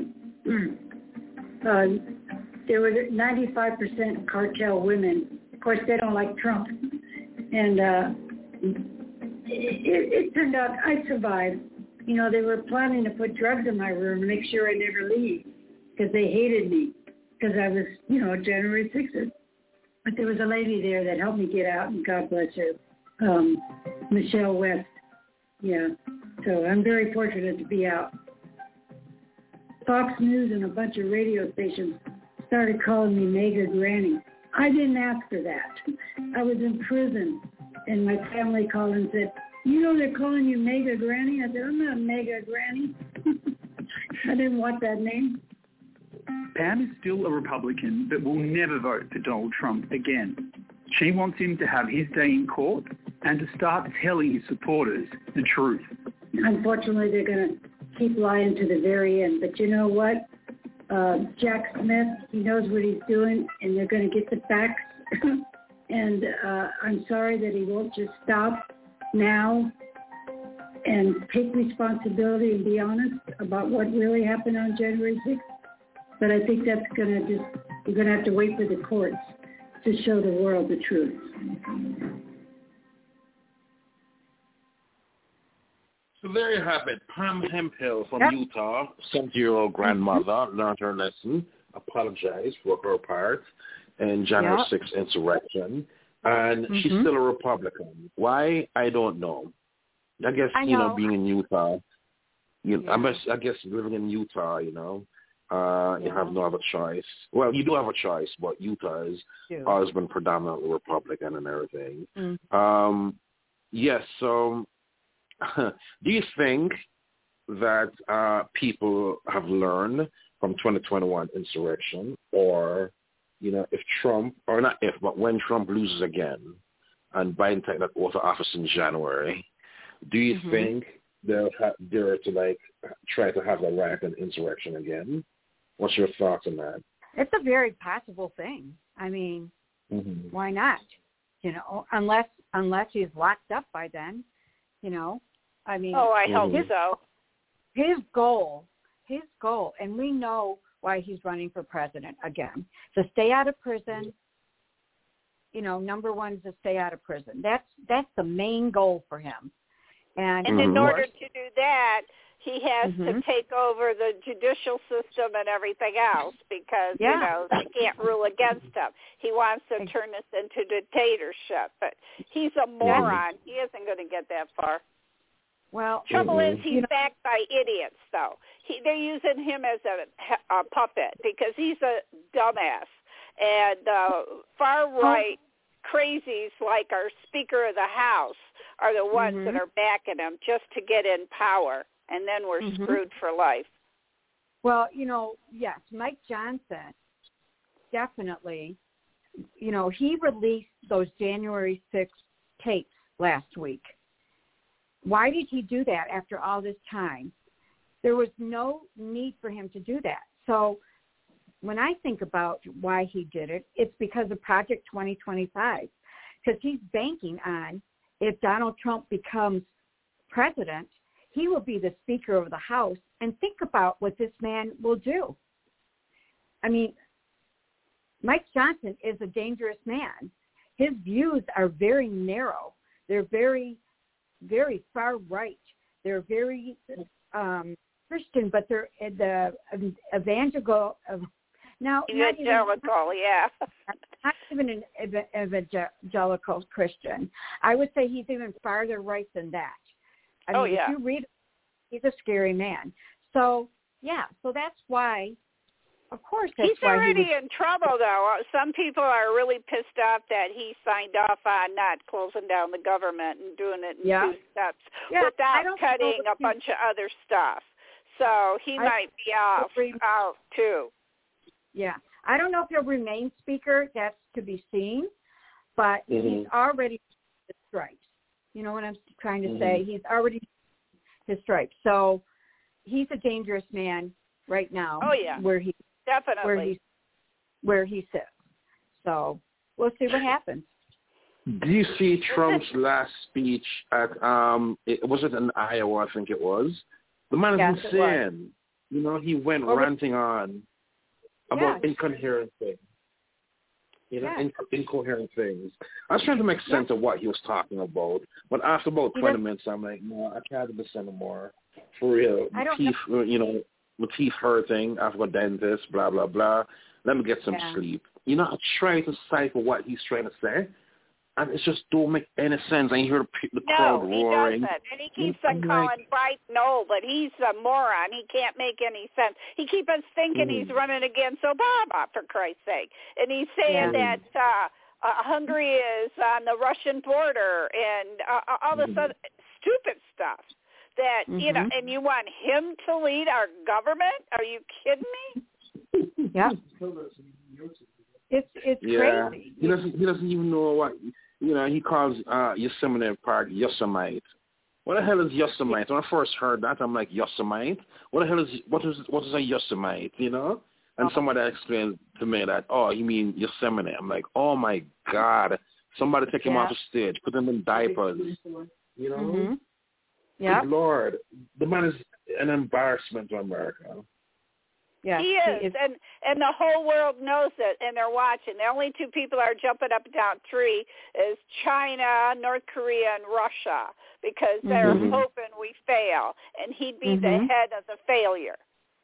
There were 95% cartel women. Of course, they don't like Trump. And it turned out I survived. You know, they were planning to put drugs in my room to make sure I never leave because they hated me because I was, you know, January 6th. But there was a lady there that helped me get out, and God bless her, Michelle West. Yeah, so I'm very fortunate to be out. Fox News and a bunch of radio stations started calling me Mega Granny. I didn't ask for that. I was in prison, and my family called and said, you know they're calling you Mega Granny? I said, I'm not Mega Granny. I didn't want that name. Pam is still a Republican but will never vote for Donald Trump again. She wants him to have his day in court and to start telling his supporters the truth. Unfortunately, they're going to keep lying to the very end. But you know what? Jack Smith, he knows what he's doing, and they're going to get the facts. And I'm sorry that he won't just stop now and take responsibility and be honest about what really happened on January 6th. But I think that's going to we're going to have to wait for the courts to show the world the truth. So there you have it. Pam Hemphill from Utah, 70-year-old grandmother, learned her lesson, apologized for her part in January 6th insurrection, and she's still a Republican. Why? I don't know. I guess, you know, being in Utah, I guess living in Utah, you know, you have no other choice. Well, you do have a choice, but Utah has always been predominantly Republican and everything. Yes, so do you think that people have learned from 2021 insurrection, or, you know, if Trump, or not if, but when Trump loses again and Biden takes that oath of office in January, do you think they're to, like, try to have a riot and insurrection again? What's your thoughts on that? It's a very possible thing. I mean, why not? You know, unless he's locked up by then, you know. I mean, I hope so. His goal, and we know why he's running for president again, to stay out of prison. You know, number one is to stay out of prison. That's the main goal for him. And in order to do that, he has to take over the judicial system and everything else because, you know, they can't rule against him. He wants to turn this into dictatorship, but he's a moron. He isn't going to get that far. Well, trouble is he's backed by idiots, though. They're using him as a puppet because he's a dumbass. And far-right crazies like our Speaker of the House are the ones that are backing him just to get in power, and then we're screwed for life. Well, you know, yes, Mike Johnson, definitely, you know, he released those January 6th tapes last week. Why did he do that after all this time? There was no need for him to do that. So when I think about why he did it, it's because of Project 2025, because he's banking on if Donald Trump becomes president, he will be the Speaker of the House. And think about what this man will do. I mean, Mike Johnson is a dangerous man. His views are very narrow. They're very, very far right. They're very Christian, but they're the evangelical. Now, evangelical, not even an evangelical Christian. I would say he's even farther right than that. I mean, if you read, he's a scary man. So, so that's why, of course, that's he's why already in trouble, though. Some people are really pissed off that he signed off on not closing down the government and doing it in 2 steps without cutting a bunch of other stuff. So he might be out, too. Yeah. I don't know if he'll remain Speaker. That's to be seen. But he's already his stripes. You know what I'm trying to say? He's already his stripes. So he's a dangerous man right now. Oh, yeah. Definitely. Where he sits. So we'll see what happens. Do you see Trump's last speech at, was it in Iowa, I think it was? The man is insane. You know, he went ranting on about incoherent things. You know, incoherent things. I was trying to make sense of what he was talking about, but after about 20 minutes, I'm like, no, I can't listen anymore. For real. Teeth, my teeth hurting. I've got dentist, blah, blah, blah. Let me get some sleep. I try to decipher what he's trying to say, and it just don't make any sense. And you hear the crowd roaring. No, he doesn't. And he keeps on calling Biden old, but he's a moron. He can't make any sense. He keeps on thinking he's running against Obama, for Christ's sake. And he's saying that Hungary is on the Russian border and all this other stupid stuff. That, and you want him to lead our government? Are you kidding me? Yeah. It's crazy. He doesn't even know what he calls Yosemite Park Yosemite. What the hell is Yosemite? When I first heard that, I'm like, Yosemite? What is a Yosemite? And somebody explained to me that, you mean Yosemite. I'm like, oh my God. Somebody take him off the stage, put him in diapers. Mm-hmm. Yeah. Good Lord. The man is an embarrassment to America. Yeah, he is, and the whole world knows it, and they're watching. The only two people that are jumping up and down tree is China, North Korea, and Russia, because they're hoping we fail, and he'd be the head of the failure.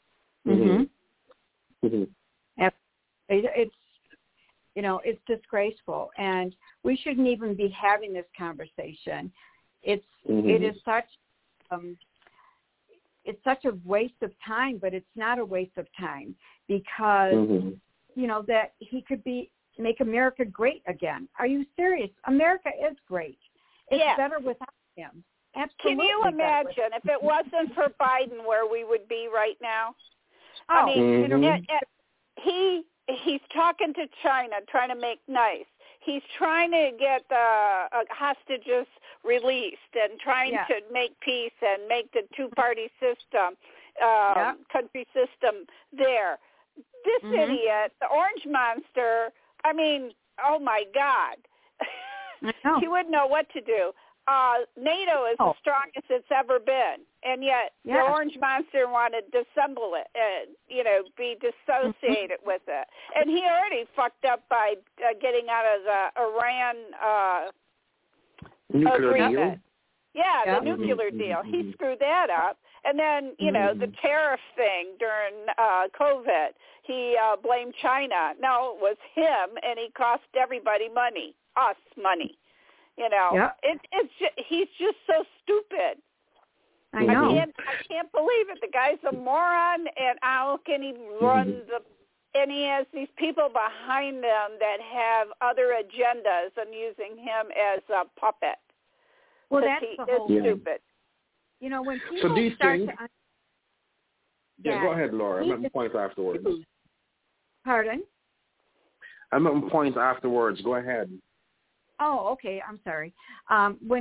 It's disgraceful, and we shouldn't even be having this conversation. It is such. It's such a waste of time, but it's not a waste of time because, that he could make America great again. Are you serious? America is great. It's better without him. Absolutely. Can you imagine if it wasn't for Biden where we would be right now? Oh, I mean, he's talking to China, trying to make nice. He's trying to get the hostages released and trying to make peace and make the two-party system, country system there. This idiot, the orange monster, I mean, oh, my God. He wouldn't know what to do. NATO is the strongest it's ever been, and yet the orange monster wanted to disassemble it and, be dissociated with it. And he already fucked up by getting out of the Iran nuclear agreement. Deal? Yeah, the nuclear deal. He screwed that up. And then, the tariff thing during COVID, he blamed China. No, it was him, and he cost everybody money, us money. It's just, he's just so stupid. I know. I can't believe it. The guy's a moron, and how can he run and he has these people behind them that have other agendas and using him as a puppet. Well, that's the whole thing. Stupid. When people so do you start think? Go ahead, Laura. I'm at my point afterwards. Pardon? I'm at my point afterwards. Go ahead. Oh, okay. I'm sorry. When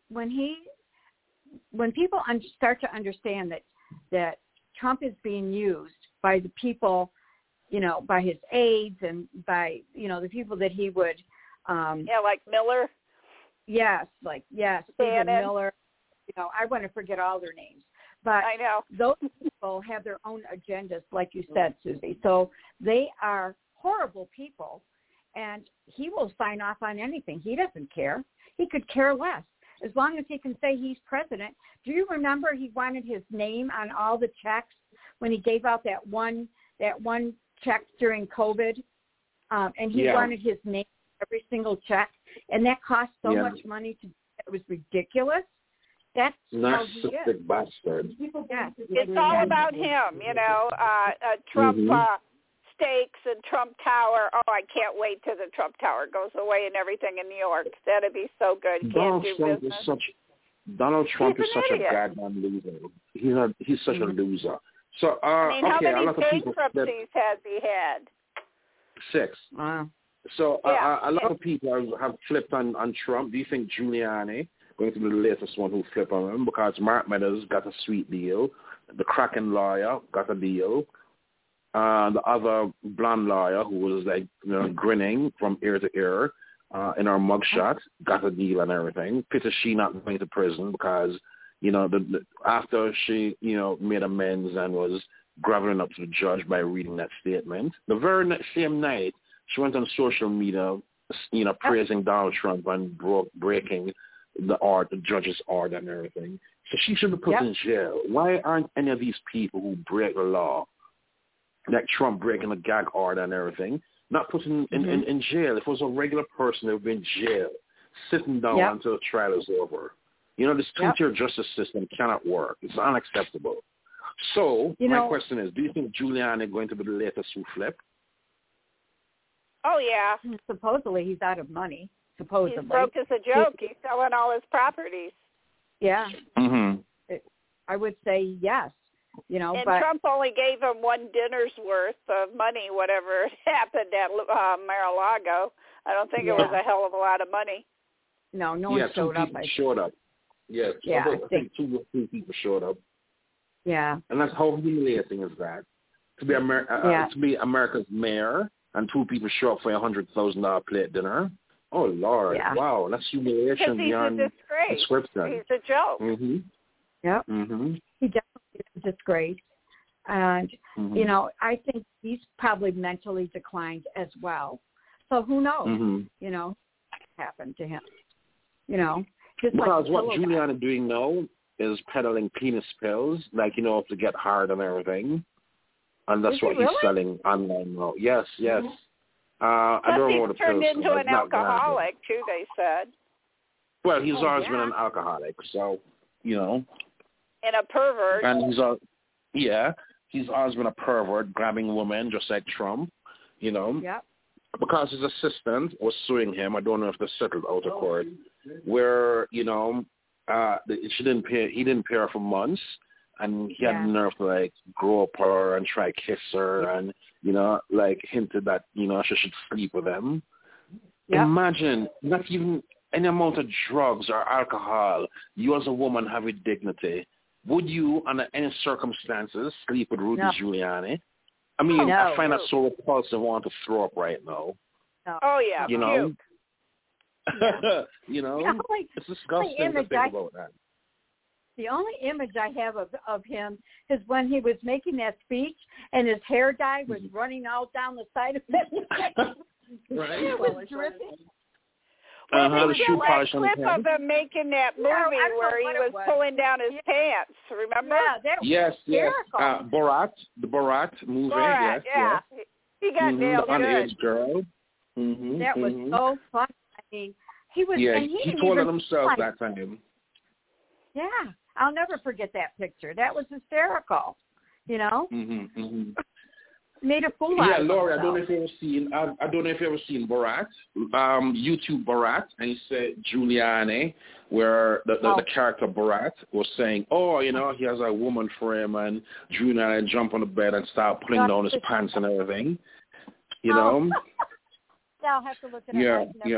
people start to understand that Trump is being used by the people, by his aides and by the people that he would, like Miller. Yes, Stephen Miller. I want to forget all their names, but I know those people have their own agendas, like you said, Susie. So they are horrible people. And he will sign off on anything. He doesn't care. He could care less. As long as he can say he's president. Do you remember he wanted his name on all the checks when he gave out that one check during COVID? And he wanted his name on every single check. And that cost so much money. It was ridiculous. That's how he is. Narcissistic bastard. It's all about him, Trump steaks and Trump Tower. Oh, I can't wait till the Trump Tower goes away and everything in New York. That'd be so good. Donald Trump is such a goddamn loser. He's such a loser. So, how many a lot of people bankruptcies has he had? 6. Wow. So a lot of people have flipped on Trump. Do you think Giuliani going to be the latest one who flipped on him? Because Mark Meadows got a sweet deal. The Kraken lawyer got a deal. The other blonde lawyer who was grinning from ear to ear in our mugshot got a deal and everything. Pity she not going to prison because after she made amends and was groveling up to the judge by reading that statement, the very same night she went on social media praising Donald Trump and breaking the judge's order and everything. So she should be put in jail. Why aren't any of these people who break the law, like Trump breaking the gag order and everything, not put in jail? If it was a regular person, they would be in jail, sitting down until the trial is over. You know, this two-tier justice system cannot work. It's unacceptable. So my question is, do you think Giuliani is going to be the latest who flip? Oh, yeah. Supposedly he's out of money. Supposedly. He's broke as a joke. He's selling all his properties. Yeah. I would say yes. You know, and but Trump only gave him one dinner's worth of money, whatever happened at Mar-a-Lago. I don't think it was a hell of a lot of money. No, no one showed up. Showed up. Yes. Yeah, I think two people showed up. Yeah. And that's how humiliating is that? To be to be America's mayor and two people show up for $100,000 plate dinner. Oh Lord! Yeah. Wow, that's humiliation beyond description. He's a joke. Yep. He definitely is a disgrace, and you know, I think he's probably mentally declined as well. So who knows? You know, what happened to him? You know, just because like what Giuliani is doing now is peddling penis pills, like, you know, to get hard and everything, and that's what he's selling online now. Yes. I don't know what the pills. Turned into an alcoholic too, they said. Well, he's always been an alcoholic, so you know. And a pervert. And he's always been a pervert, grabbing women just like Trump, you know. Yep. Because his assistant was suing him. I don't know if they settled out of court, where, you know, he didn't pay her for months, and he had the nerve to like grow up her and try to kiss her, and you know, like hinted that, you know, she should sleep with him. Yep. Imagine not even any amount of drugs or alcohol. You as a woman have a dignity. Would you, under any circumstances, sleep with Rudy Giuliani? I mean, I find that so repulsive. I want to throw up right now. No. Oh yeah, you know. You know, it's disgusting to think about that. The only image I have of him is when he was making that speech and his hair dye was running all down the side of it. Right. It was dripping. The clip of him making that movie where he was pulling down his pants. Remember? Yeah, yes. Borat, the Borat movie. Borat, yes. He got nailed the underage good. girl. That was so fun. I mean, he was. Yeah, and he told it himself that time. Yeah, I'll never forget that picture. That was hysterical. You know. Made a fool out of himself. Yeah, Laurie, I don't know if you ever seen Borat. YouTube Borat, and he said Giuliani, where the character Borat was saying, oh, you know, he has a woman for him, and Giuliani jump on the bed and start pulling down his pants and everything. You know? Yeah, I'll have to look at it.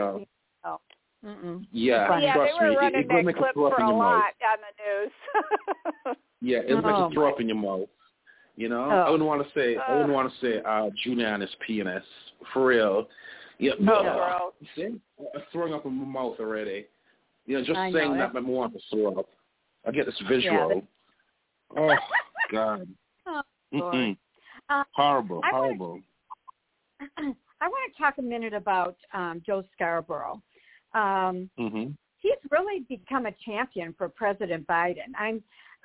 Yeah, trust me, they were running that clip for a lot on the news. Yeah, it'll make you throw up in your mouth. You know, I wouldn't want to say Giuliani's penis for real. Yeah, see, I'm throwing up in my mouth already. You know, just saying that made me want to throw up. I get this visual. Oh God, horrible. I want to talk a minute about Joe Scarborough. He's really become a champion for President Biden.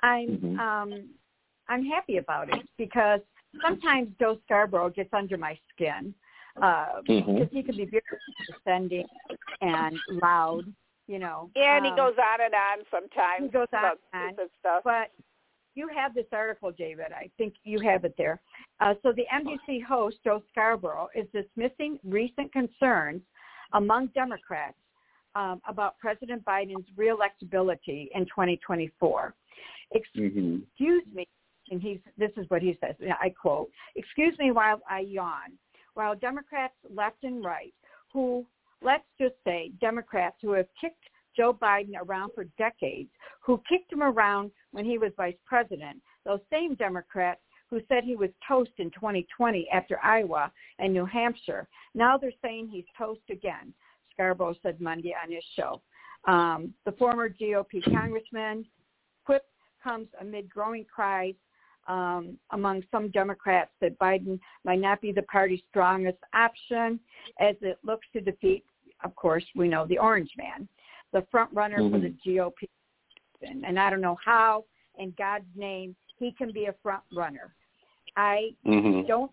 I'm happy about it because sometimes Joe Scarborough gets under my skin because he can be very condescending and loud, you know. Yeah, and he goes on and on sometimes. He goes on and on. Stuff. But you have this article, David. I think you have it there. So the NBC host, Joe Scarborough, is dismissing recent concerns among Democrats about President Biden's reelectability in 2024. Excuse me. And this is what he says, I quote, "Excuse me while I yawn. While Democrats left and right, who, let's just say, Democrats who have kicked Joe Biden around for decades, who kicked him around when he was vice president, those same Democrats who said he was toast in 2020 after Iowa and New Hampshire, now they're saying he's toast again," Scarborough said Monday on his show. The former GOP congressman quip comes amid growing cries among some Democrats that Biden might not be the party's strongest option as it looks to defeat, of course, we know, the Orange Man, the front runner for the GOP Biden, and I don't know how, in God's name, he can be a front runner. I don't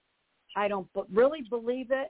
really believe it.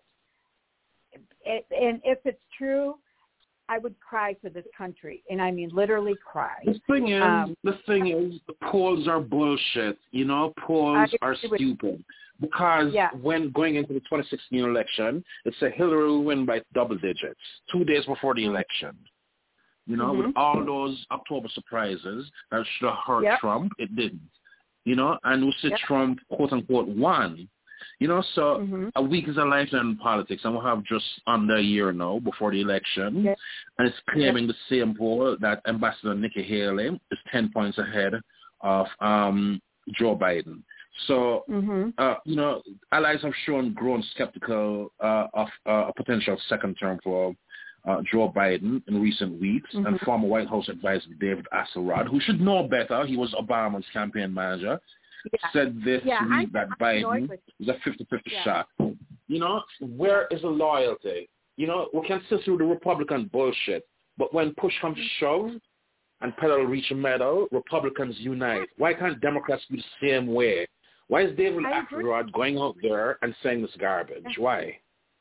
And if it's true, I would cry for this country, and I mean literally cry. The thing is, the polls are bullshit. You know, polls are stupid. Because when going into the 2016 election, it said Hillary will win by double digits 2 days before the election. You know, with all those October surprises that should have hurt Trump, it didn't. You know, and we said Trump, quote unquote, won. You know, so a week is a lifetime in politics, and we'll have just under a year now before the election. And it's claiming the same poll that Ambassador Nikki Haley is 10 points ahead of Joe Biden. So, you know, allies have grown skeptical of a potential second term for Joe Biden in recent weeks. And former White House advisor David Axelrod, who should know better, he was Obama's campaign manager, said this week that Biden is a 50-50 shot. You know, where is the loyalty? You know, we can sit through the Republican bullshit, but when push comes to shove and pedal reach a medal, Republicans unite. Why can't Democrats be the same way? Why is David Axelrod going out there and saying this garbage? Why?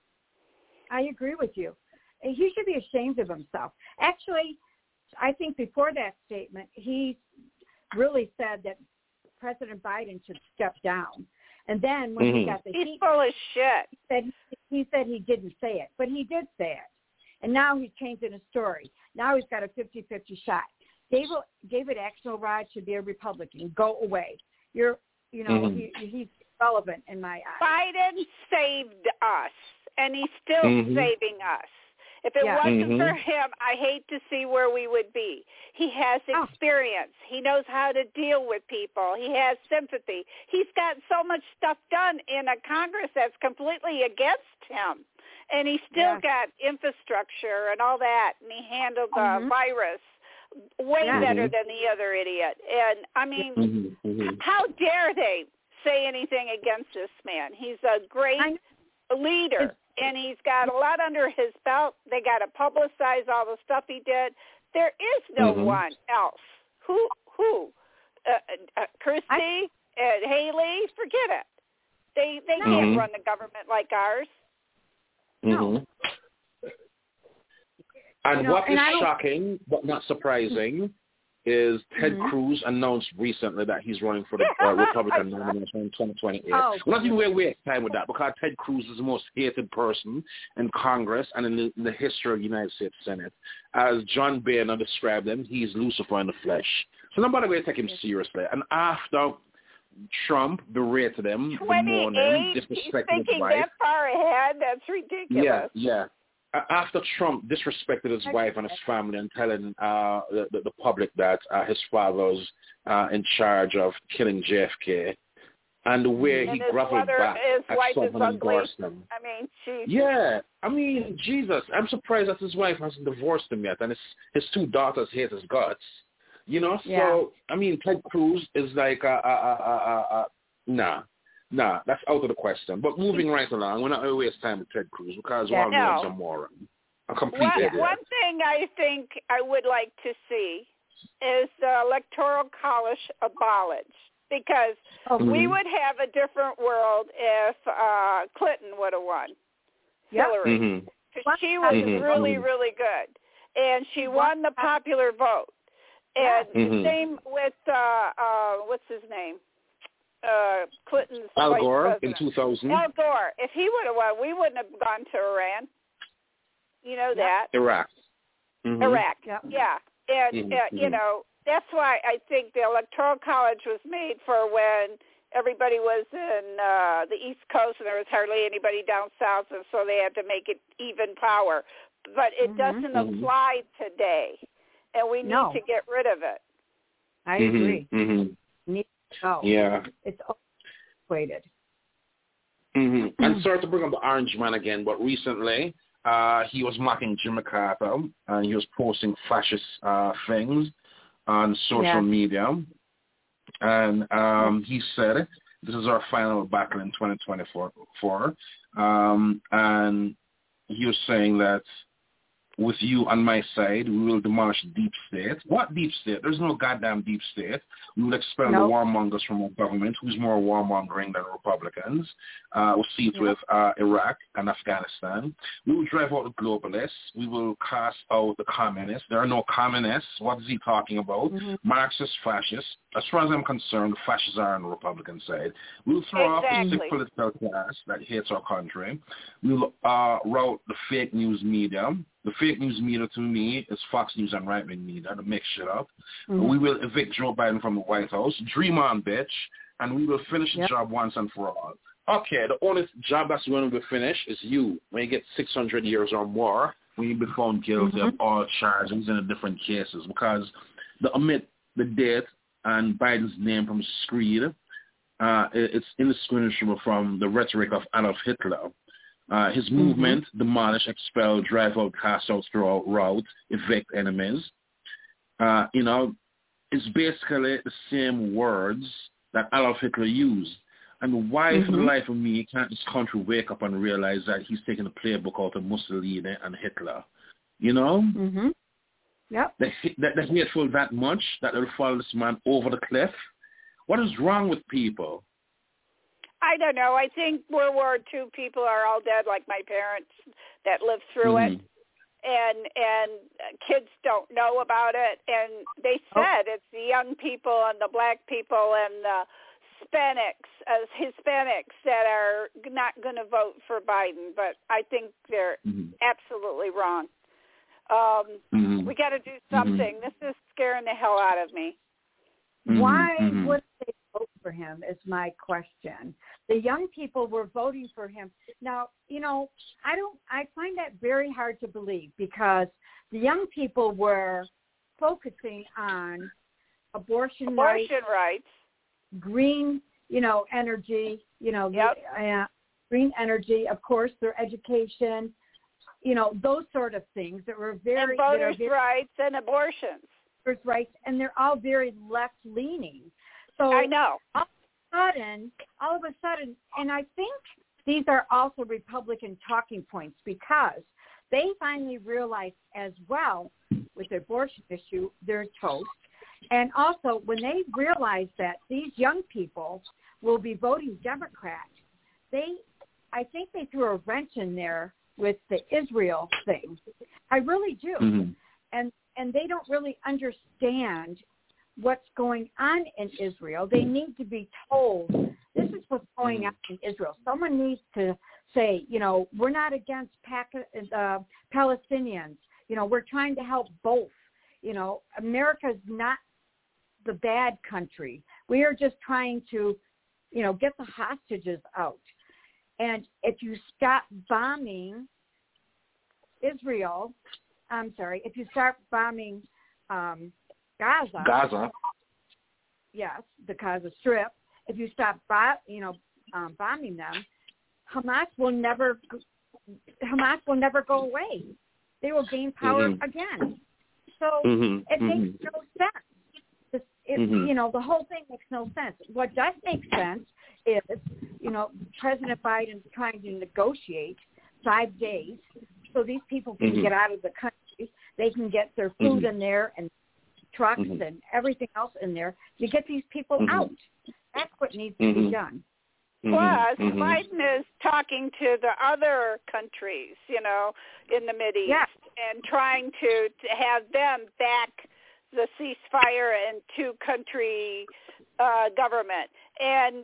I agree with you. He should be ashamed of himself. Actually, I think before that statement, he really said that President Biden should step down. And then when he got the heat, full of shit. He said he didn't say it, but he did say it. And now he's changing his story. Now he's got a 50-50 shot. David Axelrod should be a Republican. Go away. He's relevant in my eyes. Biden saved us, and he's still saving us. If it wasn't for him, I hate to see where we would be. He has experience. He knows how to deal with people. He has sympathy. He's got so much stuff done in a Congress that's completely against him. And he's still got infrastructure and all that, and he handled the virus way better than the other idiot. And, I mean, how dare they say anything against this man? He's a great leader, and he's got a lot under his belt. They got to publicize all the stuff he did. There is no one else. Who? Christie and Haley, forget it. They can't run the government like ours. No. And what is shocking but not surprising is Ted Cruz announced recently that he's running for the Republican nomination in 2028. We're not even going to waste time with that because Ted Cruz is the most hated person in Congress and in the history of the United States Senate. As John Boehner described him, he's Lucifer in the flesh. So nobody will take him seriously. And after Trump berated him, the morning, disrespected he's thinking his wife. that far ahead? That's ridiculous. Yeah. After Trump disrespected his wife and his family and telling the public that his father was in charge of killing JFK, and the way he groveled back at someone endorsed him. I mean, Jesus. Yeah, I mean, Jesus. I'm surprised that his wife hasn't divorced him yet, and his two daughters hate his guts. You know, so, I mean, Ted Cruz is like, nah, that's out of the question. But moving right along, we're not going to waste time with Ted Cruz because all knows a moron. A complete idiot. One thing I think I would like to see is the Electoral College abolished because we would have a different world if Clinton would have won. Hillary. Because she was really, really good. And she won the popular vote. And the same with, what's his name? Clinton's Al Gore vice in 2000. Al Gore. If he would have won, we wouldn't have gone to Iran. You know that? Iraq. Iraq. Yeah. And, you know, that's why I think the Electoral College was made for when everybody was in the East Coast and there was hardly anybody down south, and so they had to make it even power. But it doesn't apply today, and we need to get rid of it. I agree. Yeah. It's weighted. And sorry to bring up the Orange Man again, but recently he was mocking Jimmy Carter and he was posting fascist things on social media. And he said, this is our final battle in 2024. And he was saying that with you on my side, we will demolish deep state. What deep state? There's no goddamn deep state. We will expel the warmongers from our government, who's more warmongering than Republicans. We'll see it with Iraq and Afghanistan. We will drive out the globalists. We will cast out the communists. There are no communists. What is he talking about? Marxist, fascists. As far as I'm concerned, the fascists are on the Republican side. We will throw off the sick political class that hates our country. We will rout the fake news media. The fake news media, to me, is Fox News and right-wing media, to mix shit up. We will evict Joe Biden from the White House. Dream on, bitch. And we will finish the job once and for all. Okay, the only job that's going to be finished is you. When you get 600 years or more, when you be found guilty of all charges in the different cases. Because the omit the date and Biden's name from the screen, it's indistinguishable from the rhetoric of Adolf Hitler. His movement, demolish, expel, drive out, cast out, throw out, rout, evict enemies. It's basically the same words that Adolf Hitler used. And why, for the life of me, can't this country wake up and realize that he's taking the playbook out of Mussolini and Hitler? You know? Yep. They're hateful that much that they'll follow this man over the cliff. What is wrong with people? I don't know. I think World War II people are all dead, like my parents that lived through it, and kids don't know about it. And they said it's the young people and the black people and the Hispanics that are not going to vote for Biden. But I think they're absolutely wrong. We got to do something. This is scaring the hell out of me. Why would they vote for him is my question. The young people were voting for him. Now, I find that very hard to believe because the young people were focusing on abortion rights, green, energy, green energy, of course, their education, those sort of things that were very... And voters' rights and abortions. Rights, and they're all very left-leaning. So I know. All of a sudden, and I think these are also Republican talking points because they finally realized as well with the abortion issue, they're toast. And also when they realized that these young people will be voting Democrat, I think they threw a wrench in there with the Israel thing. I really do. And they don't really understand what's going on in Israel. They need to be told this is what's going on in Israel. Someone needs to say, we're not against Palestinians. We're trying to help both. America's not the bad country. We are just trying to, get the hostages out. And if you stop bombing if you start bombing Gaza. Yes, the Gaza Strip. If you stop, bombing them, Hamas will never go away. They will gain power again. So it makes no sense. The whole thing makes no sense. What does make sense is, President Biden's trying to negotiate 5 days so these people can get out of the country. They can get their food in there and trucks and everything else in there to get these people out. That's what needs to be done. Plus, Biden is talking to the other countries, in the Mideast and trying to have them back the ceasefire and two-country government. And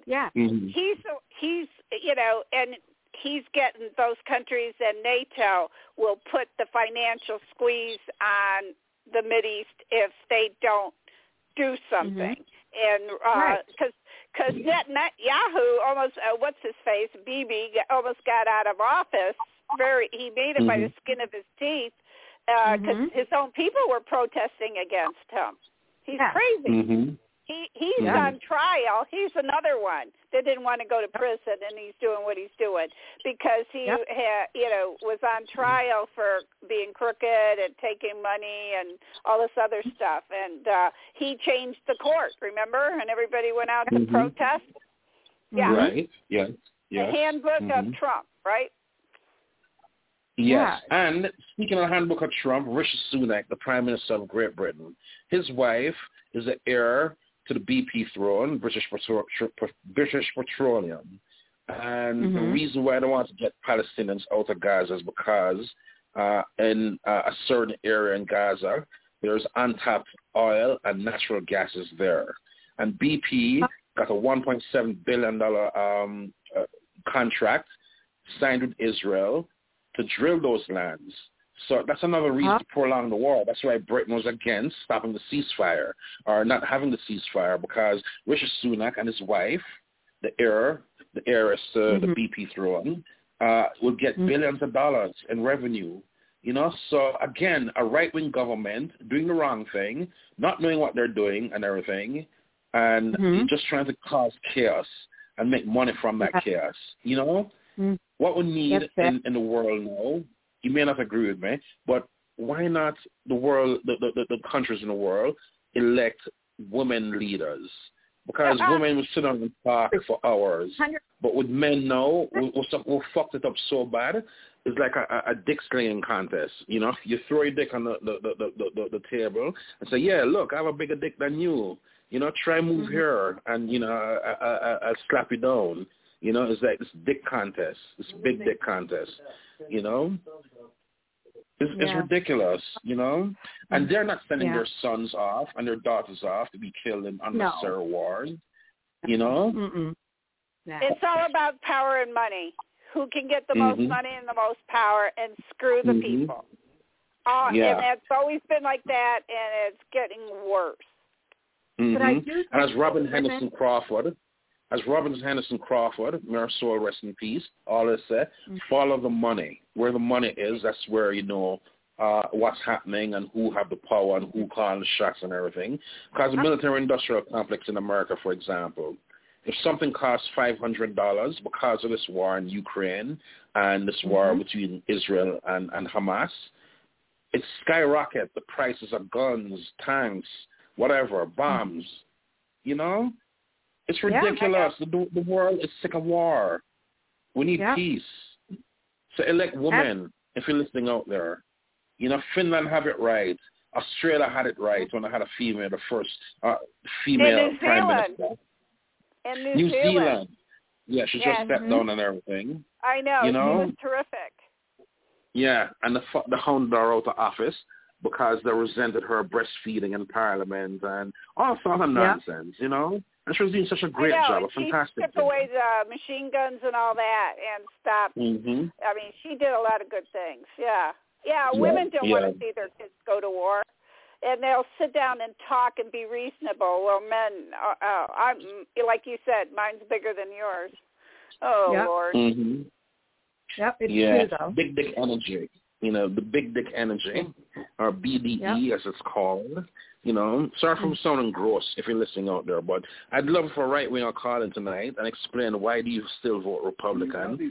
he's getting those countries, and NATO will put the financial squeeze on the Mideast if they don't do something. And because Netanyahu almost, what's his face, Bibi, almost got out of office. He made it by the skin of his teeth because his own people were protesting against him. He's crazy. He's on trial. He's another one that didn't want to go to prison, and he's doing what he's doing because he was on trial for being crooked and taking money and all this other stuff. And he changed the court, remember? And everybody went out to protest. Yeah. Right. Yes. The handbook of Trump, right? Yes, and speaking of the handbook of Trump, Rishi Sunak, the Prime Minister of Great Britain, his wife is the heir to the BP throne, British Petroleum. And the reason why they want to get Palestinians out of Gaza is because in a certain area in Gaza, there's untapped oil and natural gases there. And BP got a $1.7 billion contract signed with Israel to drill those lands. So that's another reason to prolong the war. That's why Britain was against stopping the ceasefire or not having the ceasefire, because Rishi Sunak and his wife, the heiress to the BP throne, will get billions of dollars in revenue. You know, so again, a right-wing government doing the wrong thing, not knowing what they're doing and everything, and just trying to cause chaos and make money from that chaos. You know, what we need in the world now, you may not agree with me, but why not the world, the countries in the world elect women leaders? Because women will sit down and talk for hours. But with men now, we fucked it up so bad. It's like a dick slinging contest. You know, you throw your dick on the table and say, yeah, look, I have a bigger dick than you. You know, try move here, and, you know, I'll slap you down. You know, it's like this dick contest, this big dick contest, you know. It's ridiculous, you know. And they're not sending their sons off and their daughters off to be killed in unnecessary wars, you know. It's all about power and money. Who can get the most money and the most power, and screw the people. And that's always been like that, and it's getting worse. But I do and as Robin Henderson Crawford, may her soul rest in peace, always said, follow the money. Where the money is, that's where you know what's happening and who have the power and who calling the shots and everything. Because the military-industrial complex in America, for example, if something costs $500 because of this war in Ukraine and this war between Israel and Hamas, it skyrockets the prices of guns, tanks, whatever, bombs, you know? It's ridiculous. The world is sick of war. We need peace. So elect women, if you're listening out there. You know, Finland have it right. Australia had it right when they had a female, the first female prime minister. And New Zealand. Yeah, she just stepped down and everything. I know. You know? She was terrific. Yeah, and the hounded her out of office because they resented her breastfeeding in Parliament and all sorts of nonsense, you know? And she was doing such a great job, a fantastic job. She took away the machine guns and all that and stopped. I mean, she did a lot of good things. Yeah, women don't want to see their kids go to war. And they'll sit down and talk and be reasonable. Well, men, I'm like you said, mine's bigger than yours. Oh, Lord. Yep, it's true, though. Big dick energy. You know, the big dick energy, or BDE as it's called. You know, sorry for sounding gross if you're listening out there, but I'd love for a right-winger call in tonight and explain why do you still vote Republican.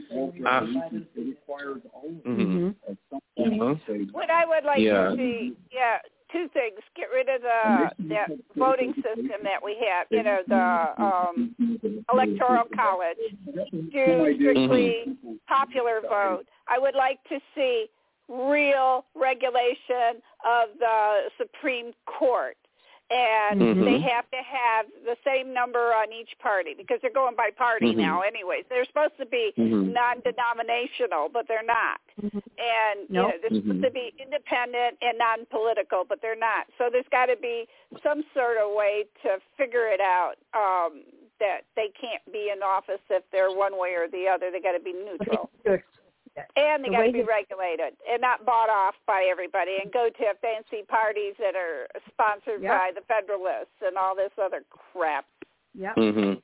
What I would like to see, two things. Get rid of that voting system that we have, you know, the electoral college. Do strictly popular vote. I would like to see real regulation of the Supreme Court. And they have to have the same number on each party because they're going by party now anyways. They're supposed to be non-denominational, but they're not. And, you know, they're supposed to be independent and non-political, but they're not. So there's got to be some sort of way to figure it out that they can't be in office if they're one way or the other. They got to be neutral. And they got to be regulated and not bought off by everybody and go to fancy parties that are sponsored by the Federalists and all this other crap. Yep,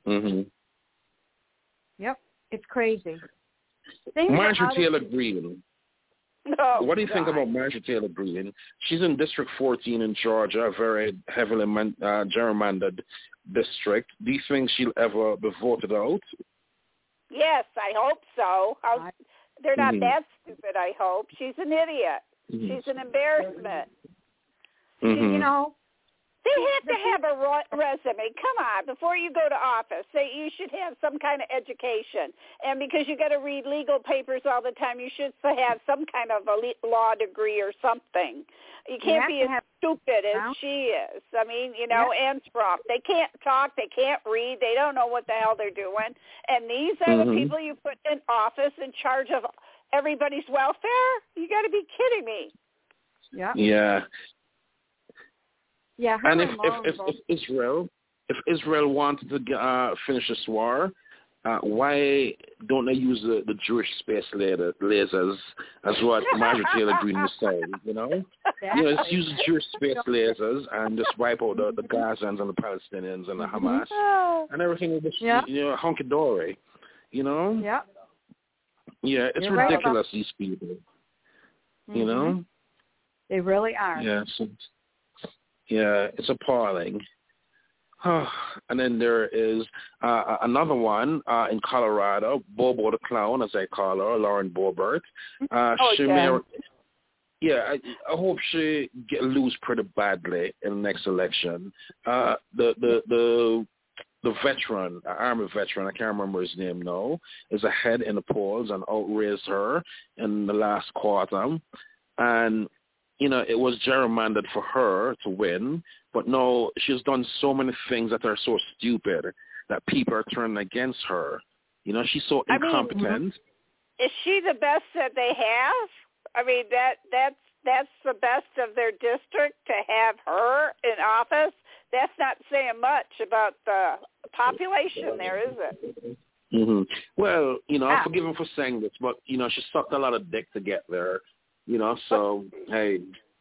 it's crazy. Marjorie Taylor Greene. What do you think about Marjorie Taylor Greene? She's in District 14 in Georgia, a very heavily gerrymandered district. Do you think she'll ever be voted out? Yes, I hope so. They're not that stupid, I hope. She's an idiot. She's an embarrassment. You know, They have to have a resume. Come on, before you go to office, you should have some kind of education. And because you got to read legal papers all the time, you should have some kind of a law degree or something. You can't be as stupid as she is. I mean, and Trump. They can't talk. They can't read. They don't know what the hell they're doing. And these are the people you put in office in charge of everybody's welfare? You got to be kidding me. Yeah. Yeah. Yeah, and if Israel wanted to finish this war, why don't they use the Jewish space lasers as what Marjorie Taylor Greene was saying? Let's use the Jewish space lasers and just wipe out the Gazans and the Palestinians and the Hamas, and everything will be hunky dory. Yeah. Yeah, it's You're ridiculous. These people. They really are. Yeah. Yeah, it's appalling. And then there is another one in Colorado, Bobo the Clown, as I call her, Lauren Boebert. I hope she lose pretty badly in the next election. The veteran, Army veteran, I can't remember his name now, is ahead in the polls and outraised her in the last quarter. And it was gerrymandered for her to win, but no, she's done so many things that are so stupid that people are turning against her. She's so incompetent. Is she the best that they have? I mean, that's the best of their district to have her in office. That's not saying much about the population there, is it? Mm-hmm. Well, I forgive him for saying this, but, she sucked a lot of dick to get there. So, hey,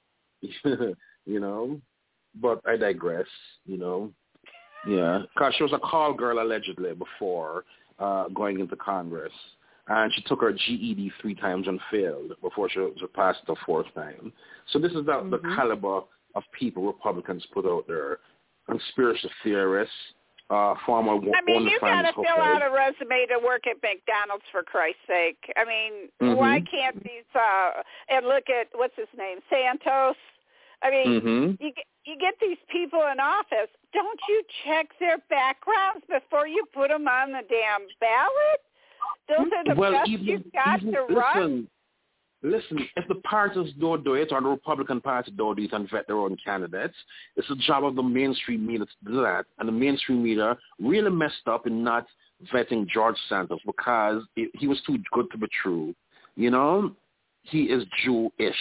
but I digress, Yeah, because she was a call girl allegedly before going into Congress. And she took her GED 3 times and failed before she passed the 4th time. So this is the caliber of people Republicans put out there. Conspiracy theorists, former you got to fill out a resume to work at McDonald's, for Christ's sake. I mean, why can't these and look at what's his name, Santos? I mean, you get these people in office. Don't you check their backgrounds before you put them on the damn ballot? Those are the best you've got to run. Listen, if the parties don't do it, or the Republican Party don't do it and vet their own candidates, it's the job of the mainstream media to do that. And the mainstream media really messed up in not vetting George Santos because he was too good to be true. He is Jewish.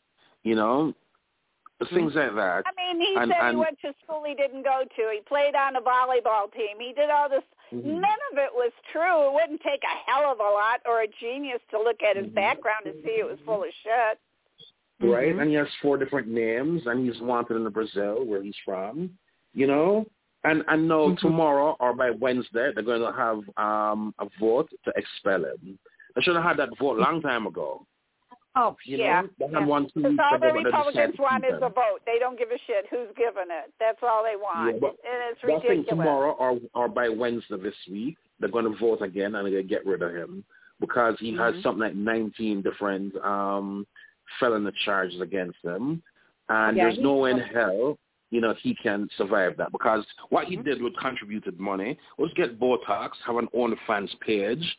Things like that. I mean, he said he went to school he didn't go to. He played on a volleyball team. He did all this. None of it was true. It wouldn't take a hell of a lot or a genius to look at his background and see it was full of shit. Right, and he has 4 different names, and he's wanted in Brazil, where he's from, And I know tomorrow or by Wednesday, they're going to have a vote to expel him. They should have had that vote a long time ago. Oh, Because all the Republicans want is a vote. They don't give a shit who's giving it. That's all they want. Yeah, and it's ridiculous. I think tomorrow or by Wednesday this week, they're going to vote again and they're going to get rid of him because he has something like 19 different felony charges against him. And there's no way in hell, he can survive that because what he did with contributed money was get Botox, have an OnlyFans page,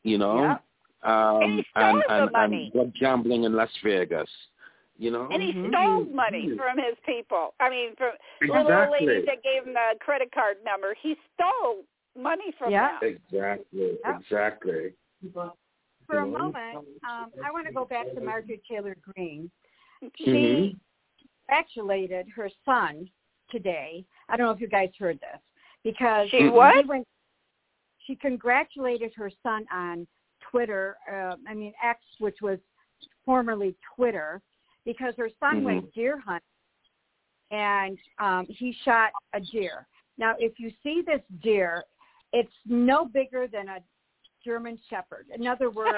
and he stole the money. And gambling in Las Vegas, And he stole money from his people. I mean, from the little lady that gave him the credit card number. He stole money from them. Exactly. For a moment, I want to go back to Marjorie Taylor Greene. She congratulated her son today. I don't know if you guys heard this. Because she congratulated her son on Twitter, X, which was formerly Twitter, because her son went deer hunting and he shot a deer. Now, if you see this deer, it's no bigger than a German Shepherd. In other words,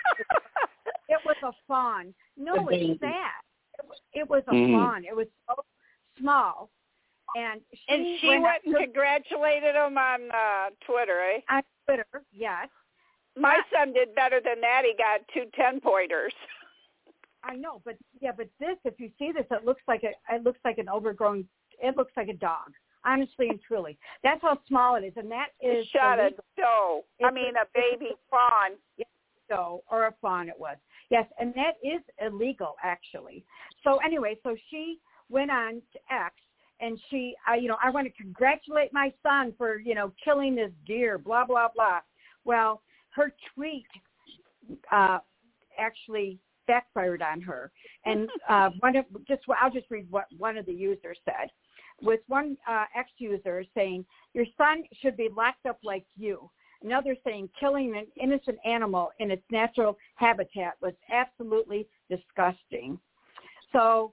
it was a fawn. No, it's sad. It was a fawn. It was so small. And she went and congratulated him on Twitter, eh? On Twitter, yes. My son did better than that. He got 2 10-pointers. I know, but this, if you see this, it looks like an overgrown It looks like a dog, honestly and truly. That's how small it is, and that is shot illegal. a doe. A baby fawn. Yes, doe or a fawn it was. Yes, and that is illegal actually. So anyway, so she went on to X, and she, I want to congratulate my son for killing this deer. Blah blah blah. Well, her tweet actually backfired on her, and I'll just read what one of the users said. With one ex-user saying, "Your son should be locked up like you." Another saying, "Killing an innocent animal in its natural habitat was absolutely disgusting." So,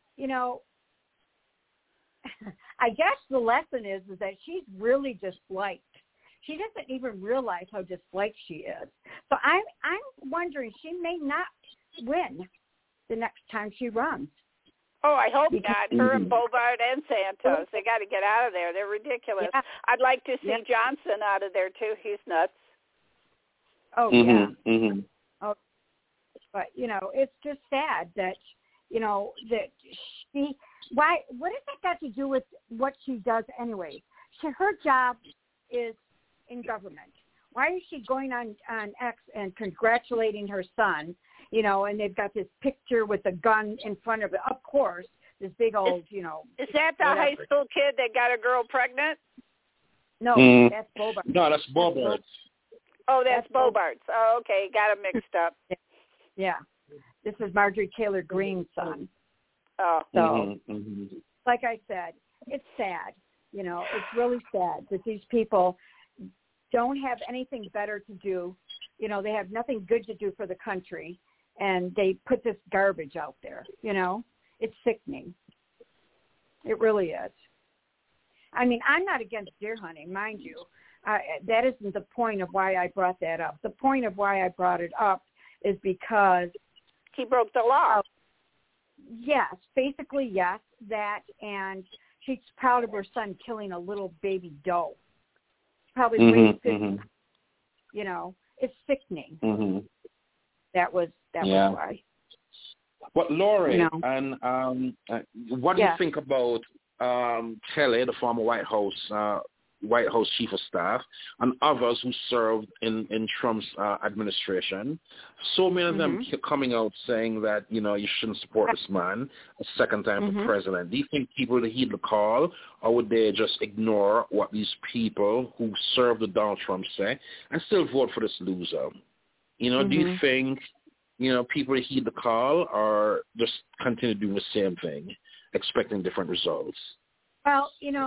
I guess the lesson is that she's really disliked. She doesn't even realize how disliked she is. So I'm wondering, she may not win the next time she runs. Oh, I hope not. Her and Bobart and Santos, they got to get out of there. They're ridiculous. Yeah. I'd like to see Johnson out of there too. He's nuts. Oh yeah. Mm-hmm. Oh, but it's just sad that that she. Why? What has that got to do with what she does anyway? Her job is in government. Why is she going on X and congratulating her son? And they've got this picture with a gun in front of it. Of course, this big old, Is that the high school kid that got a girl pregnant? No, that's Bobart. No, that's Bobart. Oh, that's Bobart's. Oh, okay, got them mixed up. Yeah, this is Marjorie Taylor Greene's son. Oh, so like I said, it's sad. It's really sad that these people don't have anything better to do. They have nothing good to do for the country, and they put this garbage out there. It's sickening. It really is. I mean, I'm not against deer hunting, mind you. That isn't the point of why I brought that up. The point of why I brought it up is because he broke the law. Yes, basically yes, that, and she's proud of her son killing a little baby doe. Probably weighed 50. It's sickening. Mm-hmm. That was why. But Lori, and what do you think about Kelly, the former White House Chief of Staff, and others who served in Trump's administration? So many of them coming out saying that, you shouldn't support this man a second time for president. Do you think people would heed the call, or would they just ignore what these people who served with Donald Trump say and still vote for this loser? Do you think, people would heed the call, or just continue doing the same thing, expecting different results? Well,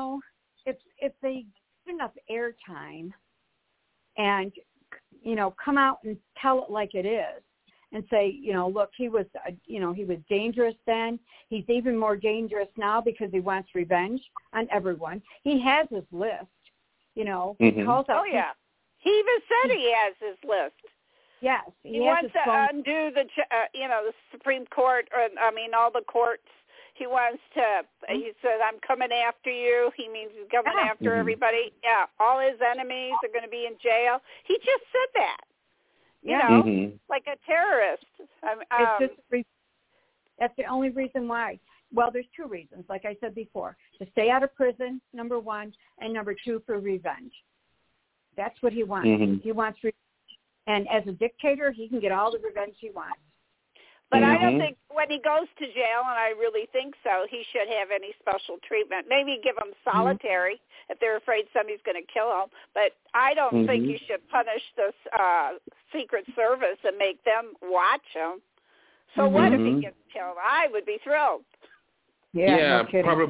if they enough airtime and come out and tell it like it is and say, look, he was dangerous then, he's even more dangerous now because he wants revenge on everyone. He has his list, he calls out. Oh yeah, he even said he has his list. Yes, he wants to undo the the Supreme Court, or all the courts. He wants to, he said, I'm coming after you. He means he's coming after everybody. Yeah, all his enemies are going to be in jail. He just said that, like a terrorist. That's the only reason why. Well, there's two reasons, like I said before. To stay out of prison, number one, and number two, for revenge. That's what he wants. He wants revenge. And as a dictator, he can get all the revenge he wants. But I don't think when he goes to jail, and I really think so, he should have any special treatment. Maybe give him solitary if they're afraid somebody's going to kill him. But I don't think you should punish the Secret Service and make them watch him. So what if he gets killed? I would be thrilled. Yeah, no probably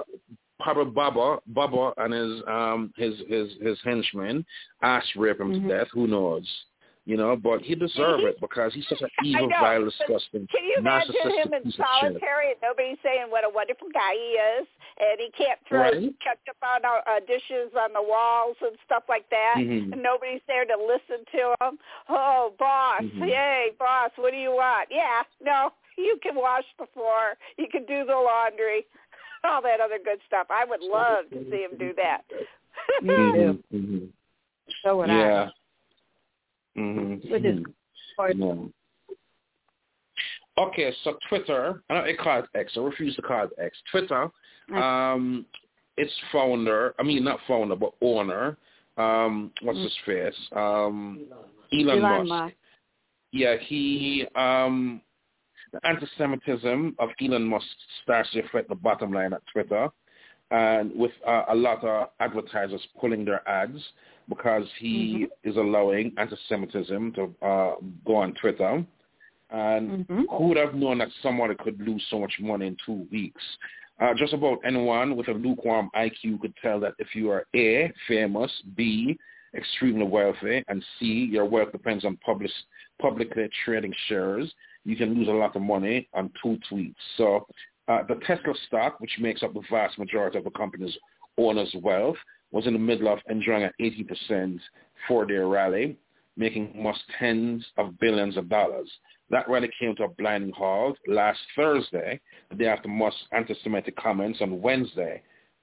Bubba and his henchmen asked to rape him to death. Who knows? But he deserved it because he's such an evil, vile, disgusting, can you imagine him in solitary and nobody's saying what a wonderful guy he is, and he can't throw ketchup on dishes on the walls and stuff like that, and nobody's there to listen to him? Oh, boss, yay, boss, what do you want? Yeah, no, you can wash the floor, you can do the laundry, all that other good stuff. I would love to see him do that. Me too. So would I. With his Okay, so Twitter, I know they call it X. I refuse to call it X. Twitter, its founder, not founder, but owner, what's his face? Elon Musk. Yeah, he, the anti-Semitism of Elon Musk starts to reflect the bottom line at Twitter, and with a lot of advertisers pulling their ads because he is allowing anti-Semitism to go on Twitter. And who would have known that somebody could lose so much money in 2 weeks? Just about anyone with a lukewarm IQ could tell that if you are A, famous, B, extremely wealthy, and C, your wealth depends on publicly trading shares, you can lose a lot of money on 2 tweets. So the Tesla stock, which makes up the vast majority of the company's owners' wealth, was in the middle of enjoying an 80% four-day rally, making Musk tens of billions of dollars. That rally came to a blinding halt last Thursday, the day after Musk's anti-Semitic comments on Wednesday,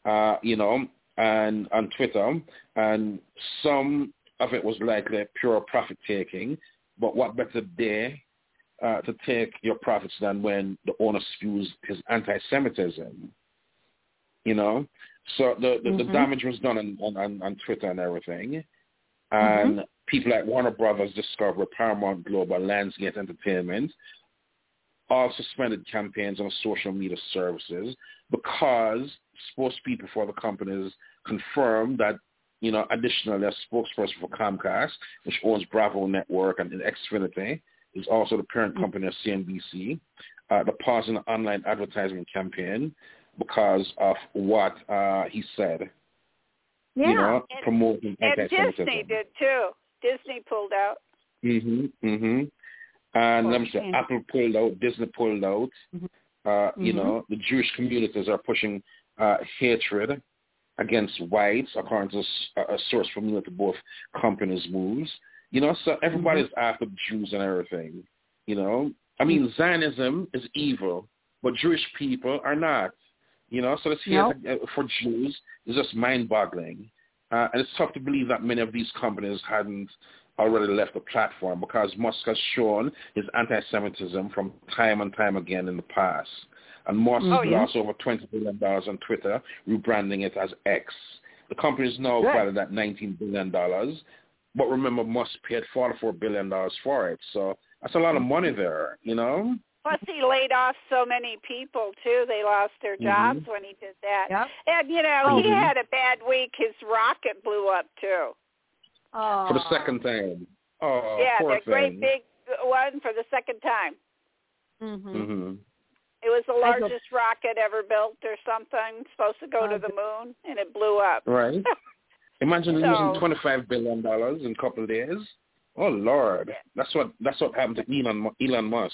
and on Twitter. And some of it was likely pure profit-taking, but what better day to take your profits than when the owner spews his anti-Semitism, So the damage was done on Twitter and everything. And people like Warner Brothers, Discovery, Paramount Global, Lionsgate Entertainment all suspended campaigns on social media services because spokespeople for the companies confirmed that, additionally, a spokesperson for Comcast, which owns Bravo Network and Xfinity, is also the parent company of CNBC, the pause in the online advertising campaign because of what he said. Yeah. Promoting anti-Semitism. And Disney did too. Disney pulled out. And let me say, Apple pulled out, Disney pulled out. The Jewish communities are pushing hatred against whites, according to a source familiar to both companies' moves. So everybody's after Jews and everything. Zionism is evil, but Jewish people are not. So this hate for Jews is just mind-boggling. And it's tough to believe that many of these companies hadn't already left the platform because Musk has shown his anti-Semitism from time and time again in the past. And Musk lost over $20 billion on Twitter, rebranding it as X. The company is now valued at $19 billion. But remember, Musk paid $44 billion for it. So that's a lot of money there, Plus, he laid off so many people, too. They lost their jobs when he did that. Yep. And, he had a bad week. His rocket blew up, too. For the second time. Oh, yeah, poor the great big one for the second time. It was the largest rocket ever built or something, supposed to go to the moon, and it blew up. Right. Imagine losing $25 billion in a couple of days. Oh, Lord. Yeah. That's what happened to Elon Musk.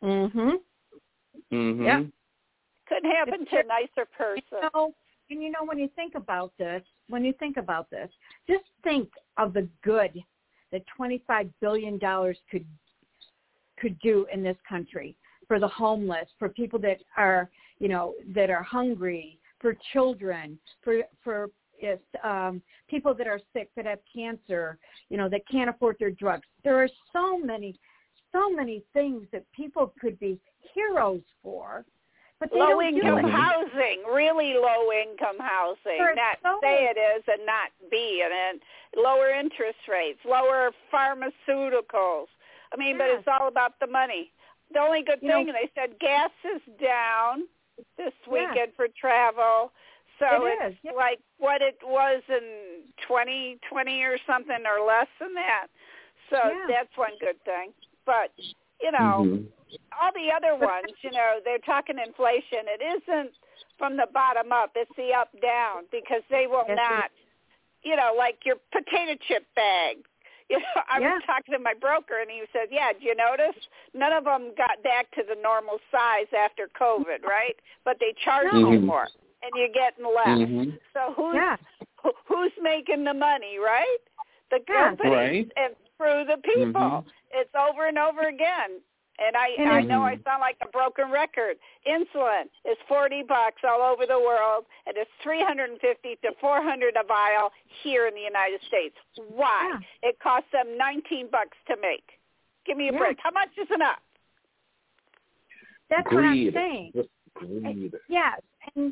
Yeah. Couldn't happen to a nicer person. When you think about this, just think of the good that $25 billion could do in this country for the homeless, for people that are, that are hungry, for children, for people that are sick, that have cancer, that can't afford their drugs. There are so many things that people could be heroes for, but they low-income housing, really low-income housing, not say it is and not be, and then lower interest rates, lower pharmaceuticals. But it's all about the money. The only good thing, they said gas is down this weekend for travel. So it's like what it was in 2020 or something or less than that. So that's one good thing. But, all the other ones, they're talking inflation. It isn't from the bottom up. It's the up down because they will not, like your potato chip bag. I was talking to my broker and he said, do you notice? None of them got back to the normal size after COVID, right? But they charge you more and you're getting less. So who's making the money, right? The companies and through the people. It's over and over again. And I know I sound like a broken record. Insulin is $40 all over the world, and it's $350 to $400 a vial here in the United States. Why? It costs them $19 to make. Give me a break. How much is enough? That's greed. what I'm saying. Just greed. Yes, and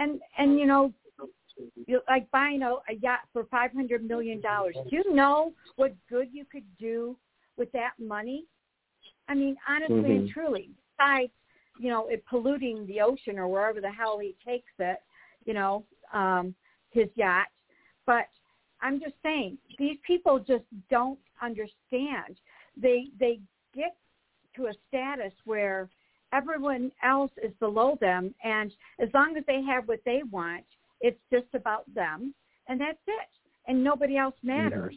like buying a yacht for $500 million. Do you know what good you could do with that money? I mean, honestly and truly, besides, it polluting the ocean or wherever the hell he takes it, his yacht. But I'm just saying, these people just don't understand. They get to a status where everyone else is below them, and as long as they have what they want, it's just about them, and that's it. And nobody else matters.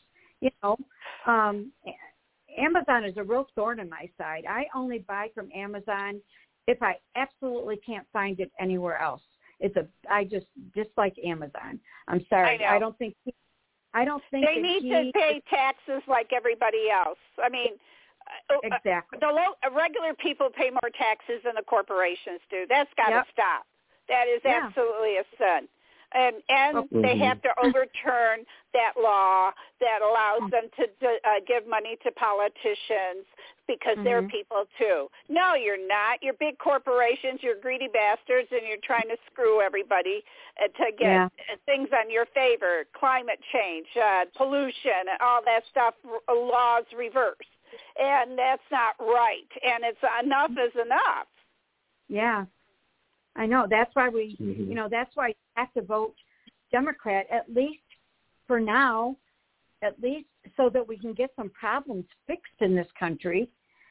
Amazon is a real thorn in my side. I only buy from Amazon if I absolutely can't find it anywhere else. I just dislike Amazon. I'm sorry. I don't think they need to pay taxes like everybody else. I mean, exactly. The regular people pay more taxes than the corporations do. That's got to stop. That is absolutely a sin. And they have to overturn that law that allows them to give money to politicians because they're people too. No, you're not. You're big corporations. You're greedy bastards, and you're trying to screw everybody to get things on your favor. Climate change, pollution, all that stuff, laws reverse. And that's not right. And it's enough is enough. Yeah. I know. That's why that's why you have to vote Democrat, at least for now, at least so that we can get some problems fixed in this country,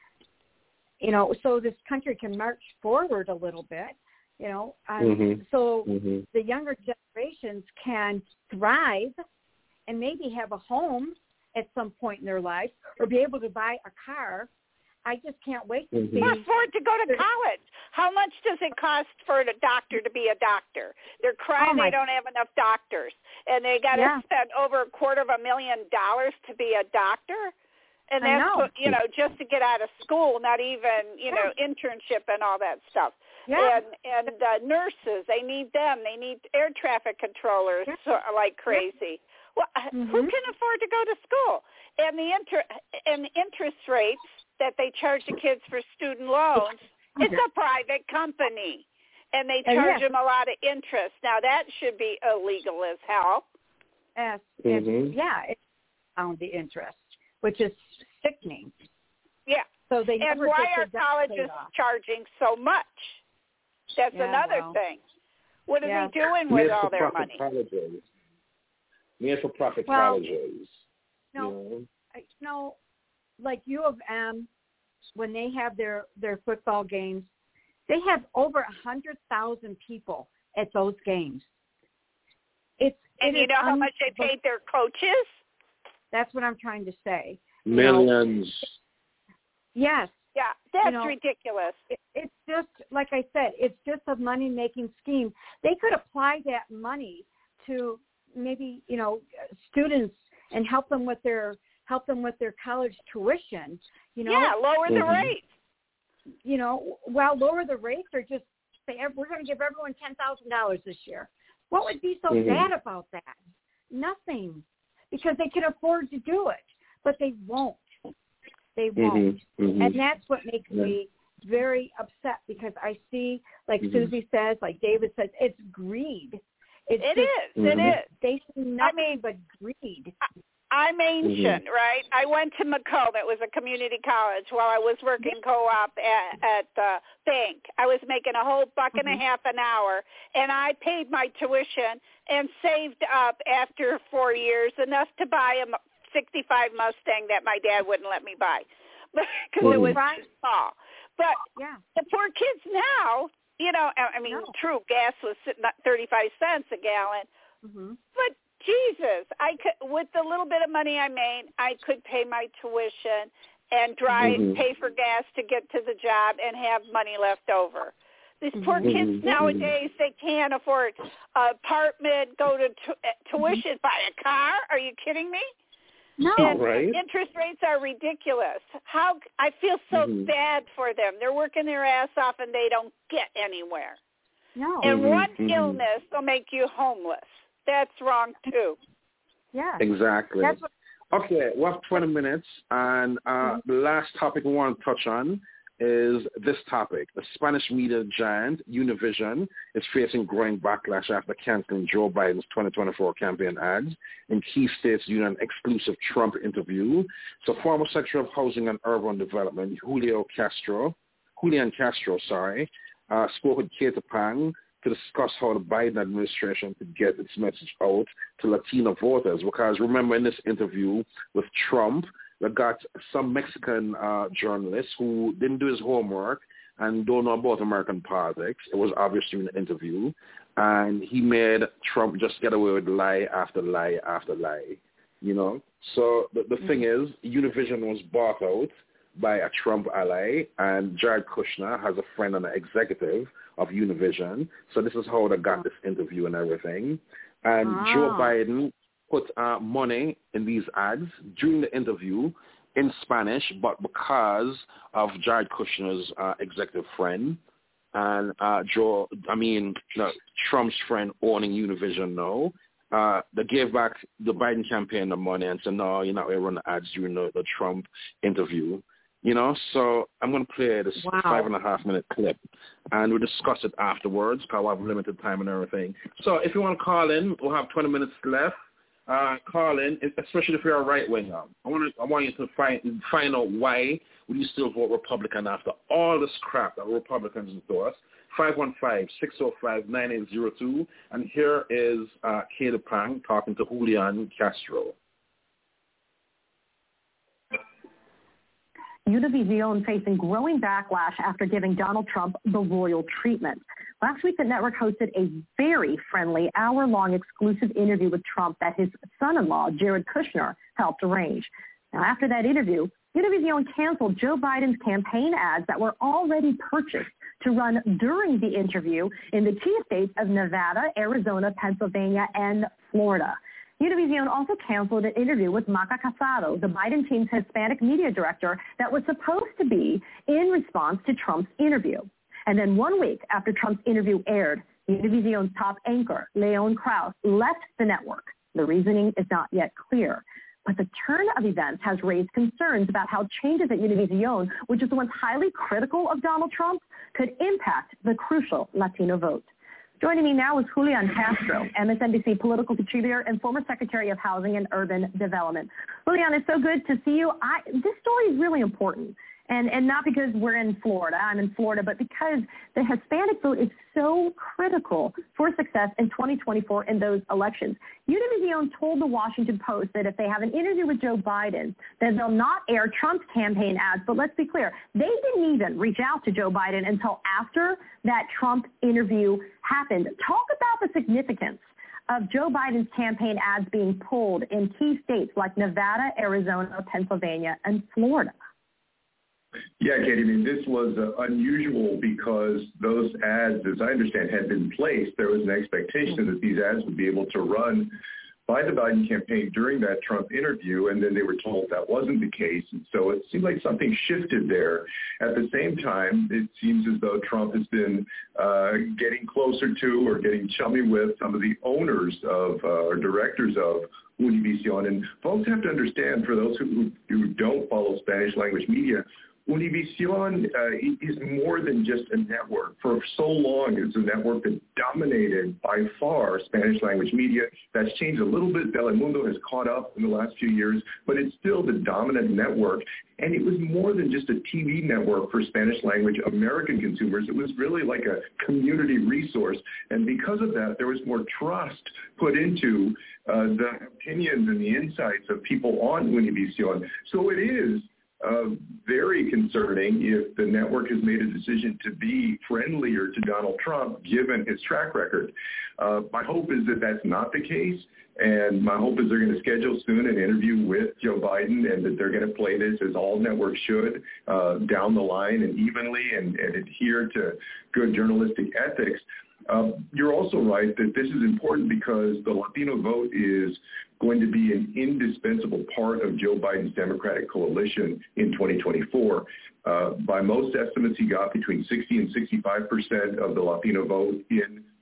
so this country can march forward a little bit, so the younger generations can thrive and maybe have a home at some point in their life or be able to buy a car. I just can't wait to see. Afford to go to college. How much does it cost for a doctor to be a doctor? They're crying they don't have enough doctors, and they got to spend over $250,000 to be a doctor. And that's just to get out of school, not even internship and all that stuff. Yeah. And nurses, they need them. They need air traffic controllers like crazy. Well, who can afford to go to school? And the interest rates that they charge the kids for student loans, it's a private company, and they charge them a lot of interest. Now, that should be illegal as hell. It's found the interest, which is sickening. Yeah. So they and why are colleges charging so much? That's another thing. What are they doing with all their money? Made-for-profit colleges. Like U of M, when they have their football games, they have over 100,000 people at those games. And you know how much they paid their coaches? That's what I'm trying to say. Millions. Yes. Yeah, that's ridiculous. It's just, like I said, it's just a money-making scheme. They could apply that money to maybe, students and help them with their college tuition, Yeah, lower the rates. Lower the rates or just say, we're going to give everyone $10,000 this year. What would be so bad about that? Nothing, because they can afford to do it, but they won't. They won't. And that's what makes me very upset, because I see, like Susie says, like David says, it's greed. It is. They see nothing but greed. I'm ancient, right? I went to Macomb. It was a community college while I was working co-op at the bank. I was making a whole $1.50 an hour, and I paid my tuition and saved up after 4 years enough to buy a 65 Mustang that my dad wouldn't let me buy because it was too small. But the poor kids now, true, gas was sitting at 35 cents a gallon, but Jesus, I could, with the little bit of money I made, I could pay my tuition and pay for gas to get to the job and have money left over. These poor kids nowadays, they can't afford an apartment, go to tuition, buy a car. Are you kidding me? No. And interest rates are ridiculous. I feel so bad for them. They're working their ass off and they don't get anywhere. No. And one illness will make you homeless. That's wrong too. Yeah. Exactly. Okay, we have 20 minutes, and the last topic we want to touch on is this topic. The Spanish media giant Univision is facing growing backlash after canceling Joe Biden's 2024 campaign ads in key states during an exclusive Trump interview. So former Secretary of Housing and Urban Development Julian Castro, spoke with Katie Pang to discuss how the Biden administration could get its message out to Latino voters. Because remember, in this interview with Trump, we got some Mexican journalists who didn't do his homework and don't know about American politics. It was obvious during the interview. And he made Trump just get away with lie after lie after lie, you know. So the thing is, Univision was bought out by a Trump ally, and Jared Kushner has a friend and an executive of Univision. So this is how they got this interview and everything. And Joe Biden put money in these ads during the interview in Spanish, but because of Jared Kushner's executive friend and Trump's friend owning Univision now, they gave back the Biden campaign the money and said, no, you're not going to run the ads during the Trump interview. You know, so I'm going to play this 5.5-minute clip, and we'll discuss it afterwards because we'll have limited time and everything. So if you want to call in, we'll have 20 minutes left. Call in, especially if you're a right-winger. I want you to find out why would you still vote Republican after all this crap that Republicans do us. 515-605-9802. And here is Katie Pang talking to Julian Castro. Univision facing growing backlash after giving Donald Trump the royal treatment. Last week, the network hosted a very friendly hour-long exclusive interview with Trump that his son-in-law, Jared Kushner, helped arrange. Now, after that interview, Univision canceled Joe Biden's campaign ads that were already purchased to run during the interview in the key states of Nevada, Arizona, Pennsylvania, and Florida. Univision also canceled an interview with Maca Casado, the Biden team's Hispanic media director, that was supposed to be in response to Trump's interview. And then 1 week after Trump's interview aired, Univision's top anchor, Leon Krause, left the network. The reasoning is not yet clear. But the turn of events has raised concerns about how changes at Univision, which is once highly critical of Donald Trump, could impact the crucial Latino vote. Joining me now is Julian Castro, MSNBC political contributor and former Secretary of Housing and Urban Development. Julian, it's so good to see you. This story is really important, and not because we're in Florida, I'm in Florida, but because the Hispanic vote is so critical for success in 2024 in those elections. Univision told the Washington Post that if they have an interview with Joe Biden, then they'll not air Trump's campaign ads. But let's be clear, they didn't even reach out to Joe Biden until after that Trump interview happened. Talk about the significance of Joe Biden's campaign ads being pulled in key states like Nevada, Arizona, Pennsylvania, and Florida. Yeah, Katie, I mean, this was unusual because those ads, as I understand, had been placed. There was an expectation that these ads would be able to run by the Biden campaign during that Trump interview, and then they were told that wasn't the case. And so it seemed like something shifted there. At the same time, it seems as though Trump has been getting closer to or getting chummy with some of the owners of or directors of Univision. And folks have to understand, for those who don't follow Spanish language media, Univision is more than just a network. For so long, it's a network that dominated by far Spanish language media. That's changed a little bit. Telemundo has caught up in the last few years, but it's still the dominant network. And it was more than just a TV network for Spanish language American consumers. It was really like a community resource. And because of that, there was more trust put into the opinions and the insights of people on Univision. So it is very concerning if the network has made a decision to be friendlier to Donald Trump, given his track record. My hope is that that's not the case, and my hope is they're going to schedule soon an interview with Joe Biden, and that they're going to play this, as all networks should, down the line and evenly and adhere to good journalistic ethics. You're also right that this is important because the Latino vote is going to be an indispensable part of Joe Biden's Democratic coalition in 2024. By most estimates, he got between 60 and 65% of the Latino vote in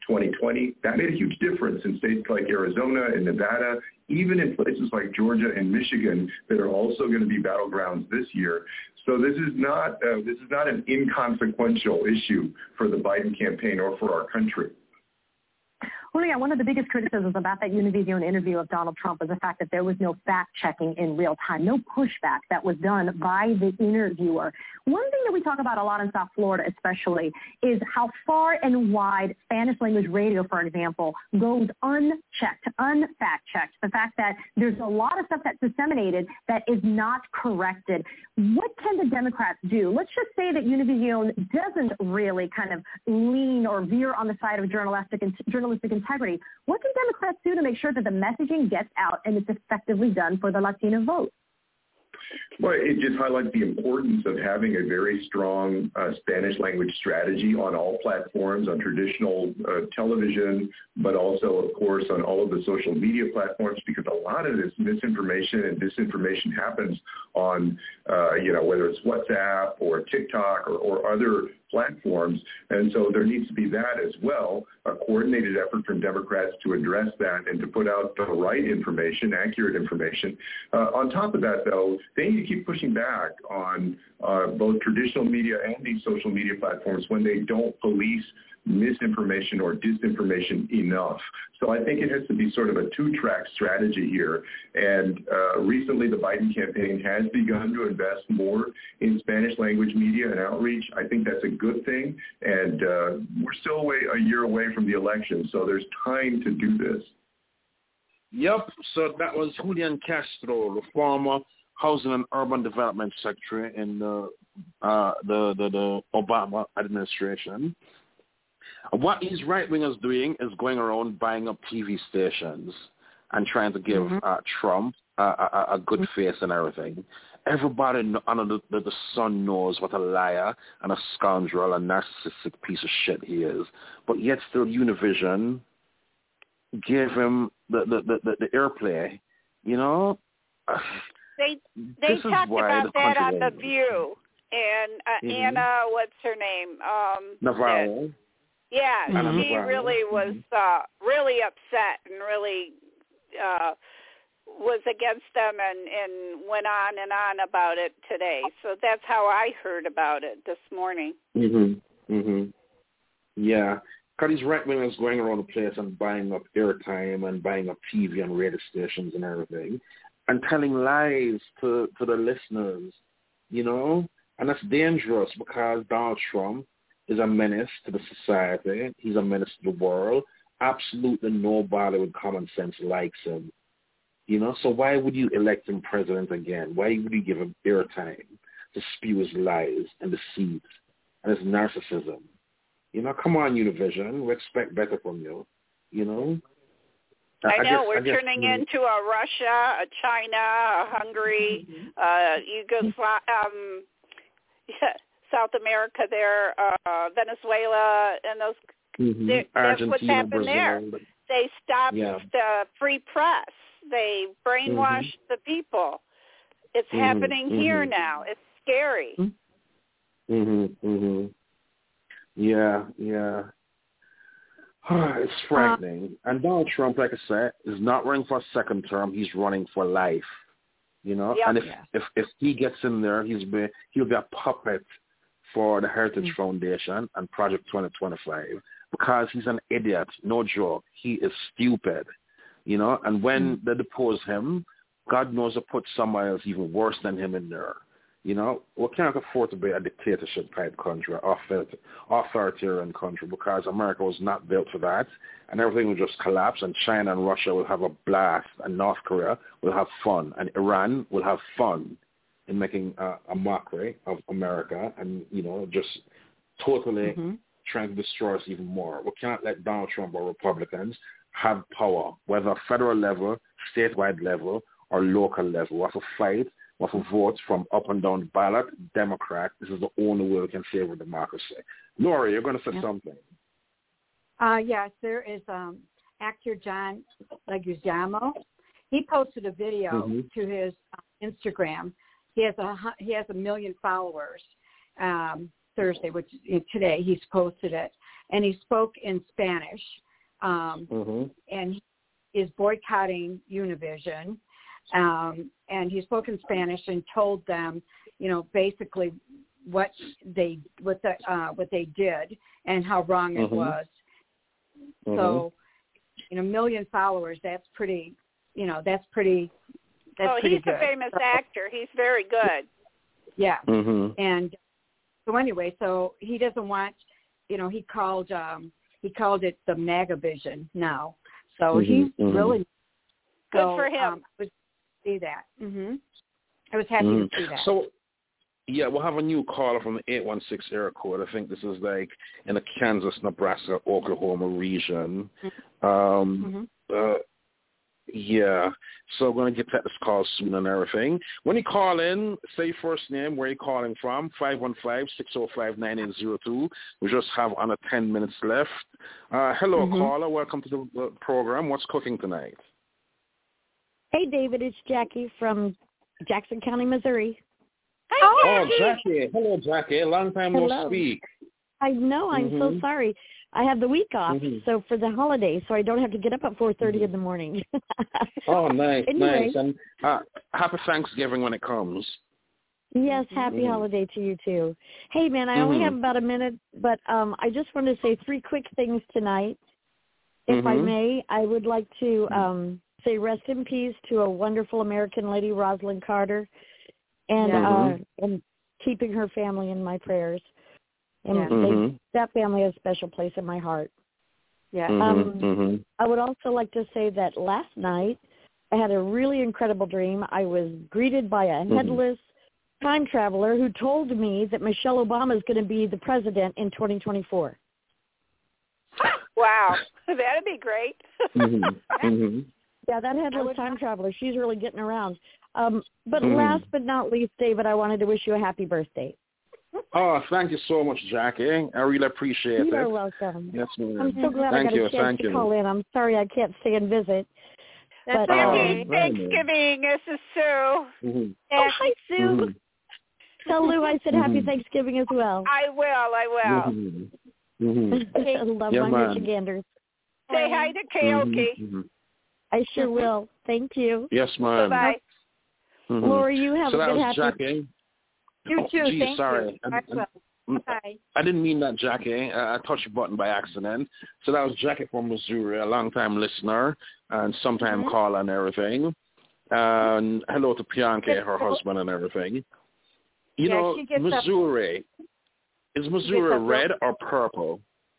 2020. That made a huge difference in states like Arizona and Nevada, even in places like Georgia and Michigan that are also going to be battlegrounds this year. So this is not an inconsequential issue for the Biden campaign or for our country. Well, yeah, one of the biggest criticisms about that Univision interview of Donald Trump was the fact that there was no fact-checking in real time, no pushback that was done by the interviewer. One thing that we talk about a lot in South Florida especially is how far and wide Spanish language radio, for example, goes unchecked, unfact-checked. The fact that there's a lot of stuff that's disseminated that is not corrected. What can the Democrats do? Let's just say that Univision doesn't really kind of lean or veer on the side of journalistic integrity. What can Democrats do to make sure that the messaging gets out and it's effectively done for the Latino vote? Well, it just highlights the importance of having a very strong Spanish language strategy on all platforms, on traditional television, but also, of course, on all of the social media platforms, because a lot of this misinformation and disinformation happens on, whether it's WhatsApp or TikTok or other platforms. And so there needs to be that as well, a coordinated effort from Democrats to address that and to put out the right information, accurate information. On top of that, though, they need to keep pushing back on both traditional media and these social media platforms when they don't police misinformation or disinformation enough. So I think it has to be sort of a two-track strategy here. And recently the Biden campaign has begun to invest more in Spanish language media and outreach. I think that's a good thing. And we're still a year away from the election, so there's time to do this. Yep. So that was Julian Castro, the former Housing and Urban Development Secretary in the Obama administration. What these right-wingers doing is going around buying up TV stations and trying to give Trump a good face and everything. Everybody under the sun knows what a liar and a scoundrel and narcissistic piece of shit he is. But yet still Univision gave him the airplay, you know? They talked about that on The View. And Anna, what's her name? Navarro. Yeah, she really was really upset and really was against them and went on and on about it today. So that's how I heard about it this morning. Yeah, because these right-wingers going around the place and buying up airtime and buying up TV and radio stations and everything and telling lies to the listeners, you know? And that's dangerous because Donald Trump is a menace to the society. He's a menace to the world. Absolutely nobody with common sense likes him. You know, so why would you elect him president again? Why would you give him airtime to spew his lies and deceit and his narcissism? You know, come on, Univision. We expect better from you, you know? I know. We're turning into a Russia, a China, a Hungary, South America there, Venezuela, and those. That's what's happened Brazil, there. They stopped the free press. They brainwashed the people. It's happening here now. It's scary. Yeah. It's frightening. And Donald Trump, like I said, is not running for a second term. He's running for life. You know, and if he gets in there, he'll be a puppet for the Heritage Foundation and Project 2025 because he's an idiot. No joke. He is stupid. You know, and when they depose him, God knows to put somebody else even worse than him in there. You know, we can't afford to be a dictatorship-type country, authoritarian country, because America was not built for that, and everything will just collapse, and China and Russia will have a blast, and North Korea will have fun, and Iran will have fun in making a mockery of America and, you know, just totally trying to destroy us even more. We can't let Donald Trump or Republicans have power, whether federal level, statewide level, or local level. We have to fight. We have to vote from up and down the ballot, Democrat. This is the only way we can save our democracy. Laura, you're going to say something. Yes, there is actor John Leguizamo. He posted a video to his Instagram. He has 1 million followers. Thursday, which today he's posted it, and he spoke in Spanish, and he is boycotting Univision, and he spoke in Spanish and told them, basically what they did and how wrong it was. So, 1 million followers, that's pretty. That's pretty he's good. a famous actor. He's very good. Yeah. And so anyway, so he doesn't want, he called it the MAGA vision now. So he's really good for him. I was see that. I was happy to see that. So, yeah, we'll have a new caller from the 816 area code. I think this is like in the Kansas, Nebraska, Oklahoma region. Yeah, so we're going to get to this call soon and everything. When you call in, say your first name, where you're calling from, 515-605-9802. We just have under 10 minutes left. Hello, caller. Welcome to the program. What's cooking tonight? Hey, David. It's Jackie from Jackson County, Missouri. Hi, Jackie. Hello, Jackie. Long time no speak. I know. I'm so sorry. I have the week off, so for the holidays, so I don't have to get up at 4:30 in the morning. Oh, nice, anyway, nice. And happy Thanksgiving when it comes. Yes, happy holiday to you, too. Hey, man, I only have about a minute, but I just want to say 3 quick things tonight. If I may, I would like to say rest in peace to a wonderful American lady, Rosalind Carter, and keeping her family in my prayers. And that family has a special place in my heart. Yeah. I would also like to say that last night I had a really incredible dream. I was greeted by a headless time traveler who told me that Michelle Obama is going to be the president in 2024. Wow. That'd be great. Yeah, that headless time traveler, she's really getting around. But last but not least, David, I wanted to wish you a happy birthday. Oh, thank you so much, Jackie. I really appreciate it. You're welcome. Yes, ma'am. I'm so glad I got a chance to call in. I'm sorry I can't stay and visit. That's happy Thanksgiving. This is Sue. Oh, hi, Sue. Tell Lou I said happy Thanksgiving as well. I will. I love my Michiganders. Say hi to Kaoki. I sure will. Thank you. Yes, ma'am. Bye-bye. Lori, you have a good happy. Jackie. You too. Gee, thank sorry. you. I didn't mean that, Jackie. I touched the button by accident. So that was Jackie from Missouri, a long-time listener and sometime caller and everything. And hello to Bianca, her husband, and everything. You know, Missouri. Is Missouri red or purple?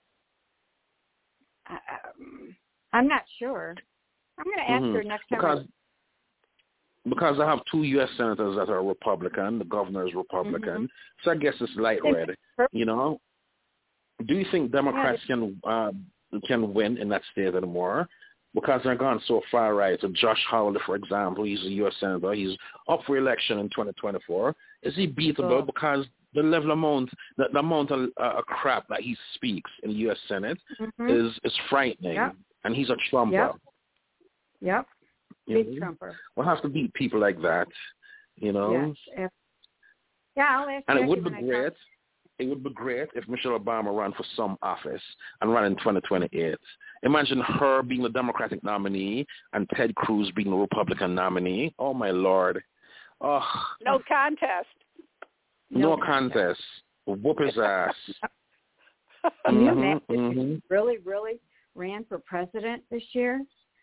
I'm not sure. I'm going to ask her next time. Because I have 2 U.S. senators that are Republican. The governor is Republican. So I guess it's light red. You know? Do you think Democrats can win in that state anymore? Because they're gone so far right. So Josh Hawley, for example, he's a U.S. senator. He's up for election in 2024. Is he beatable? Because the amount of crap that he speaks in the U.S. Senate is frightening. Yep. And he's a Trumper. Yep. Big Trumper. We'll have to beat people like that, you know. Yes. Yeah, I'll ask. And it would be great. It would be great if Michelle Obama ran for some office and ran in 2028. Imagine her being the Democratic nominee and Ted Cruz being the Republican nominee. Oh my Lord! Oh. No contest. No contest. Whoop his ass. Really ran for president this year.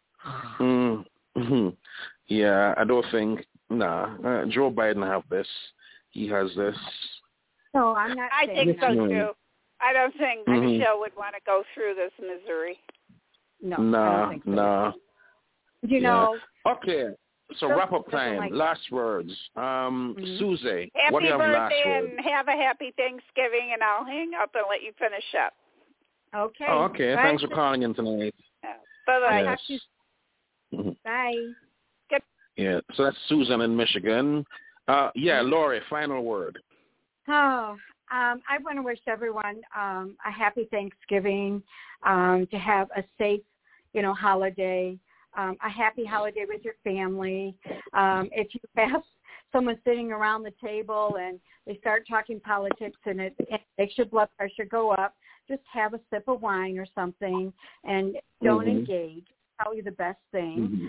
Yeah, I don't think. Joe Biden have this. He has this. No, I'm not. I think so too. I don't think Michelle would want to go through this in Missouri. No, I don't think so. No. You know. Okay. So wrap up time. Last words. Susie, what do you have last words? And have a happy Thanksgiving, and I'll hang up and let you finish up. Okay. Oh, okay. Bye. Thanks for calling in tonight. Bye-bye. Yes. Bye. Good. Yeah. So that's Susan in Michigan. Lori, final word. Oh, I want to wish everyone a happy Thanksgiving, to have a safe, holiday, a happy holiday with your family. If you have someone sitting around the table and they start talking politics and it makes your blood pressure go up, just have a sip of wine or something and don't engage. Probably the best thing.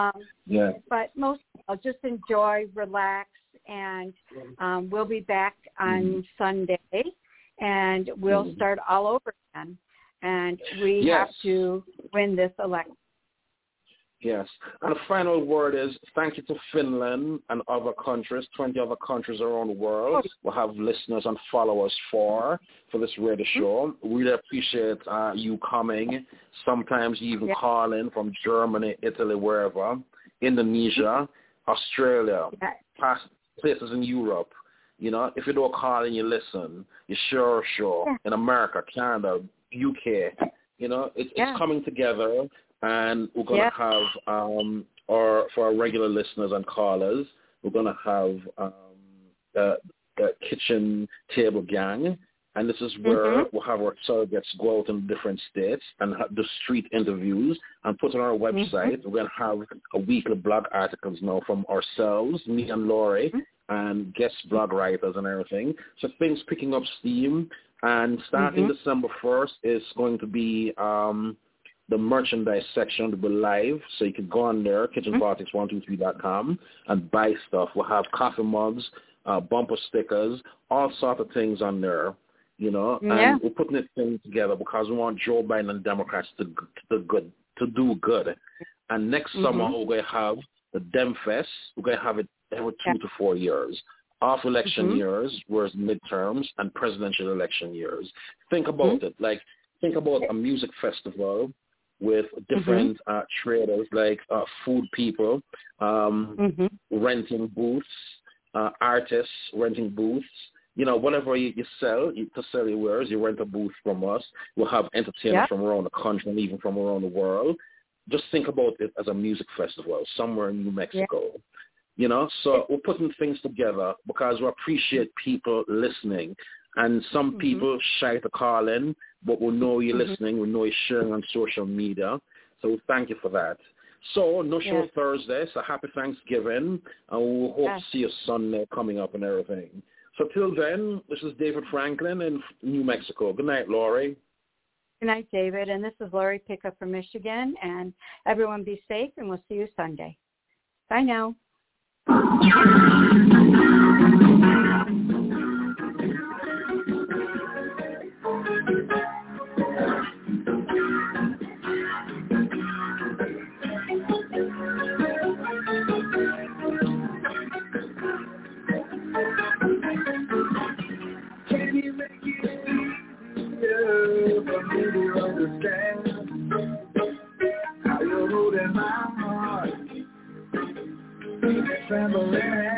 But most of all, just enjoy, relax, and we'll be back on Sunday, and we'll start all over again. And we have to win this election. Yes. And the final word is thank you to Finland and other countries, 20 other countries around the world will have listeners and followers for this radio show. We really appreciate you coming. Sometimes you even call in from Germany, Italy, wherever, Indonesia, Australia, past places in Europe. You know, if you don't call in, you listen. You sure in America, Canada, UK. You know, it's coming together. And we're going to have, for our regular listeners and callers, we're going to have the kitchen table gang. And this is where we'll have our surrogates go out in different states and do street interviews and put on our website. We're going to have a weekly blog articles now from ourselves, me and Laurie, and guest blog writers and everything. So things picking up steam. And starting December 1st is going to be... the merchandise section will be live, so you can go on there, kitchenpolitics123.com, and buy stuff. We'll have coffee mugs, bumper stickers, all sorts of things on there, you know. And we're putting this thing together because we want Joe Biden and Democrats to do good. And next summer we're going to have the DemFest. We're going to have it every 2 to 4 years. Off election years, whereas midterms and presidential election years. Think about it. Like, think about a music festival with different traders, like food people, renting booths, artists renting booths. You know, whatever you sell, to sell your wares, you rent a booth from us. We'll have entertainers from around the country and even from around the world. Just think about it as a music festival somewhere in New Mexico. You know, so we're putting things together because we appreciate people listening. And some people shy to call in, but we know you're listening. We know you're sharing on social media. So thank you for that. So no show Thursday, so happy Thanksgiving. And we hope to see you Sunday coming up and everything. So till then, this is David Franklin in New Mexico. Good night, Laurie. Good night, David. And this is Laurie Pickup from Michigan. And everyone be safe, and we'll see you Sunday. Bye now. Trembling,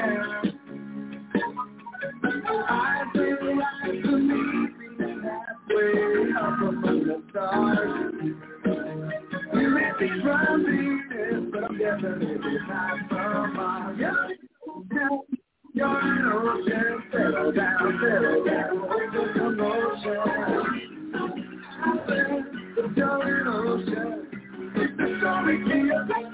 I feel like to meet me halfway up among the stars. You may be from Venus, but I'm definitely not from Mars. You're an ocean, settle down, ocean commotion. You're an ocean, the story keeps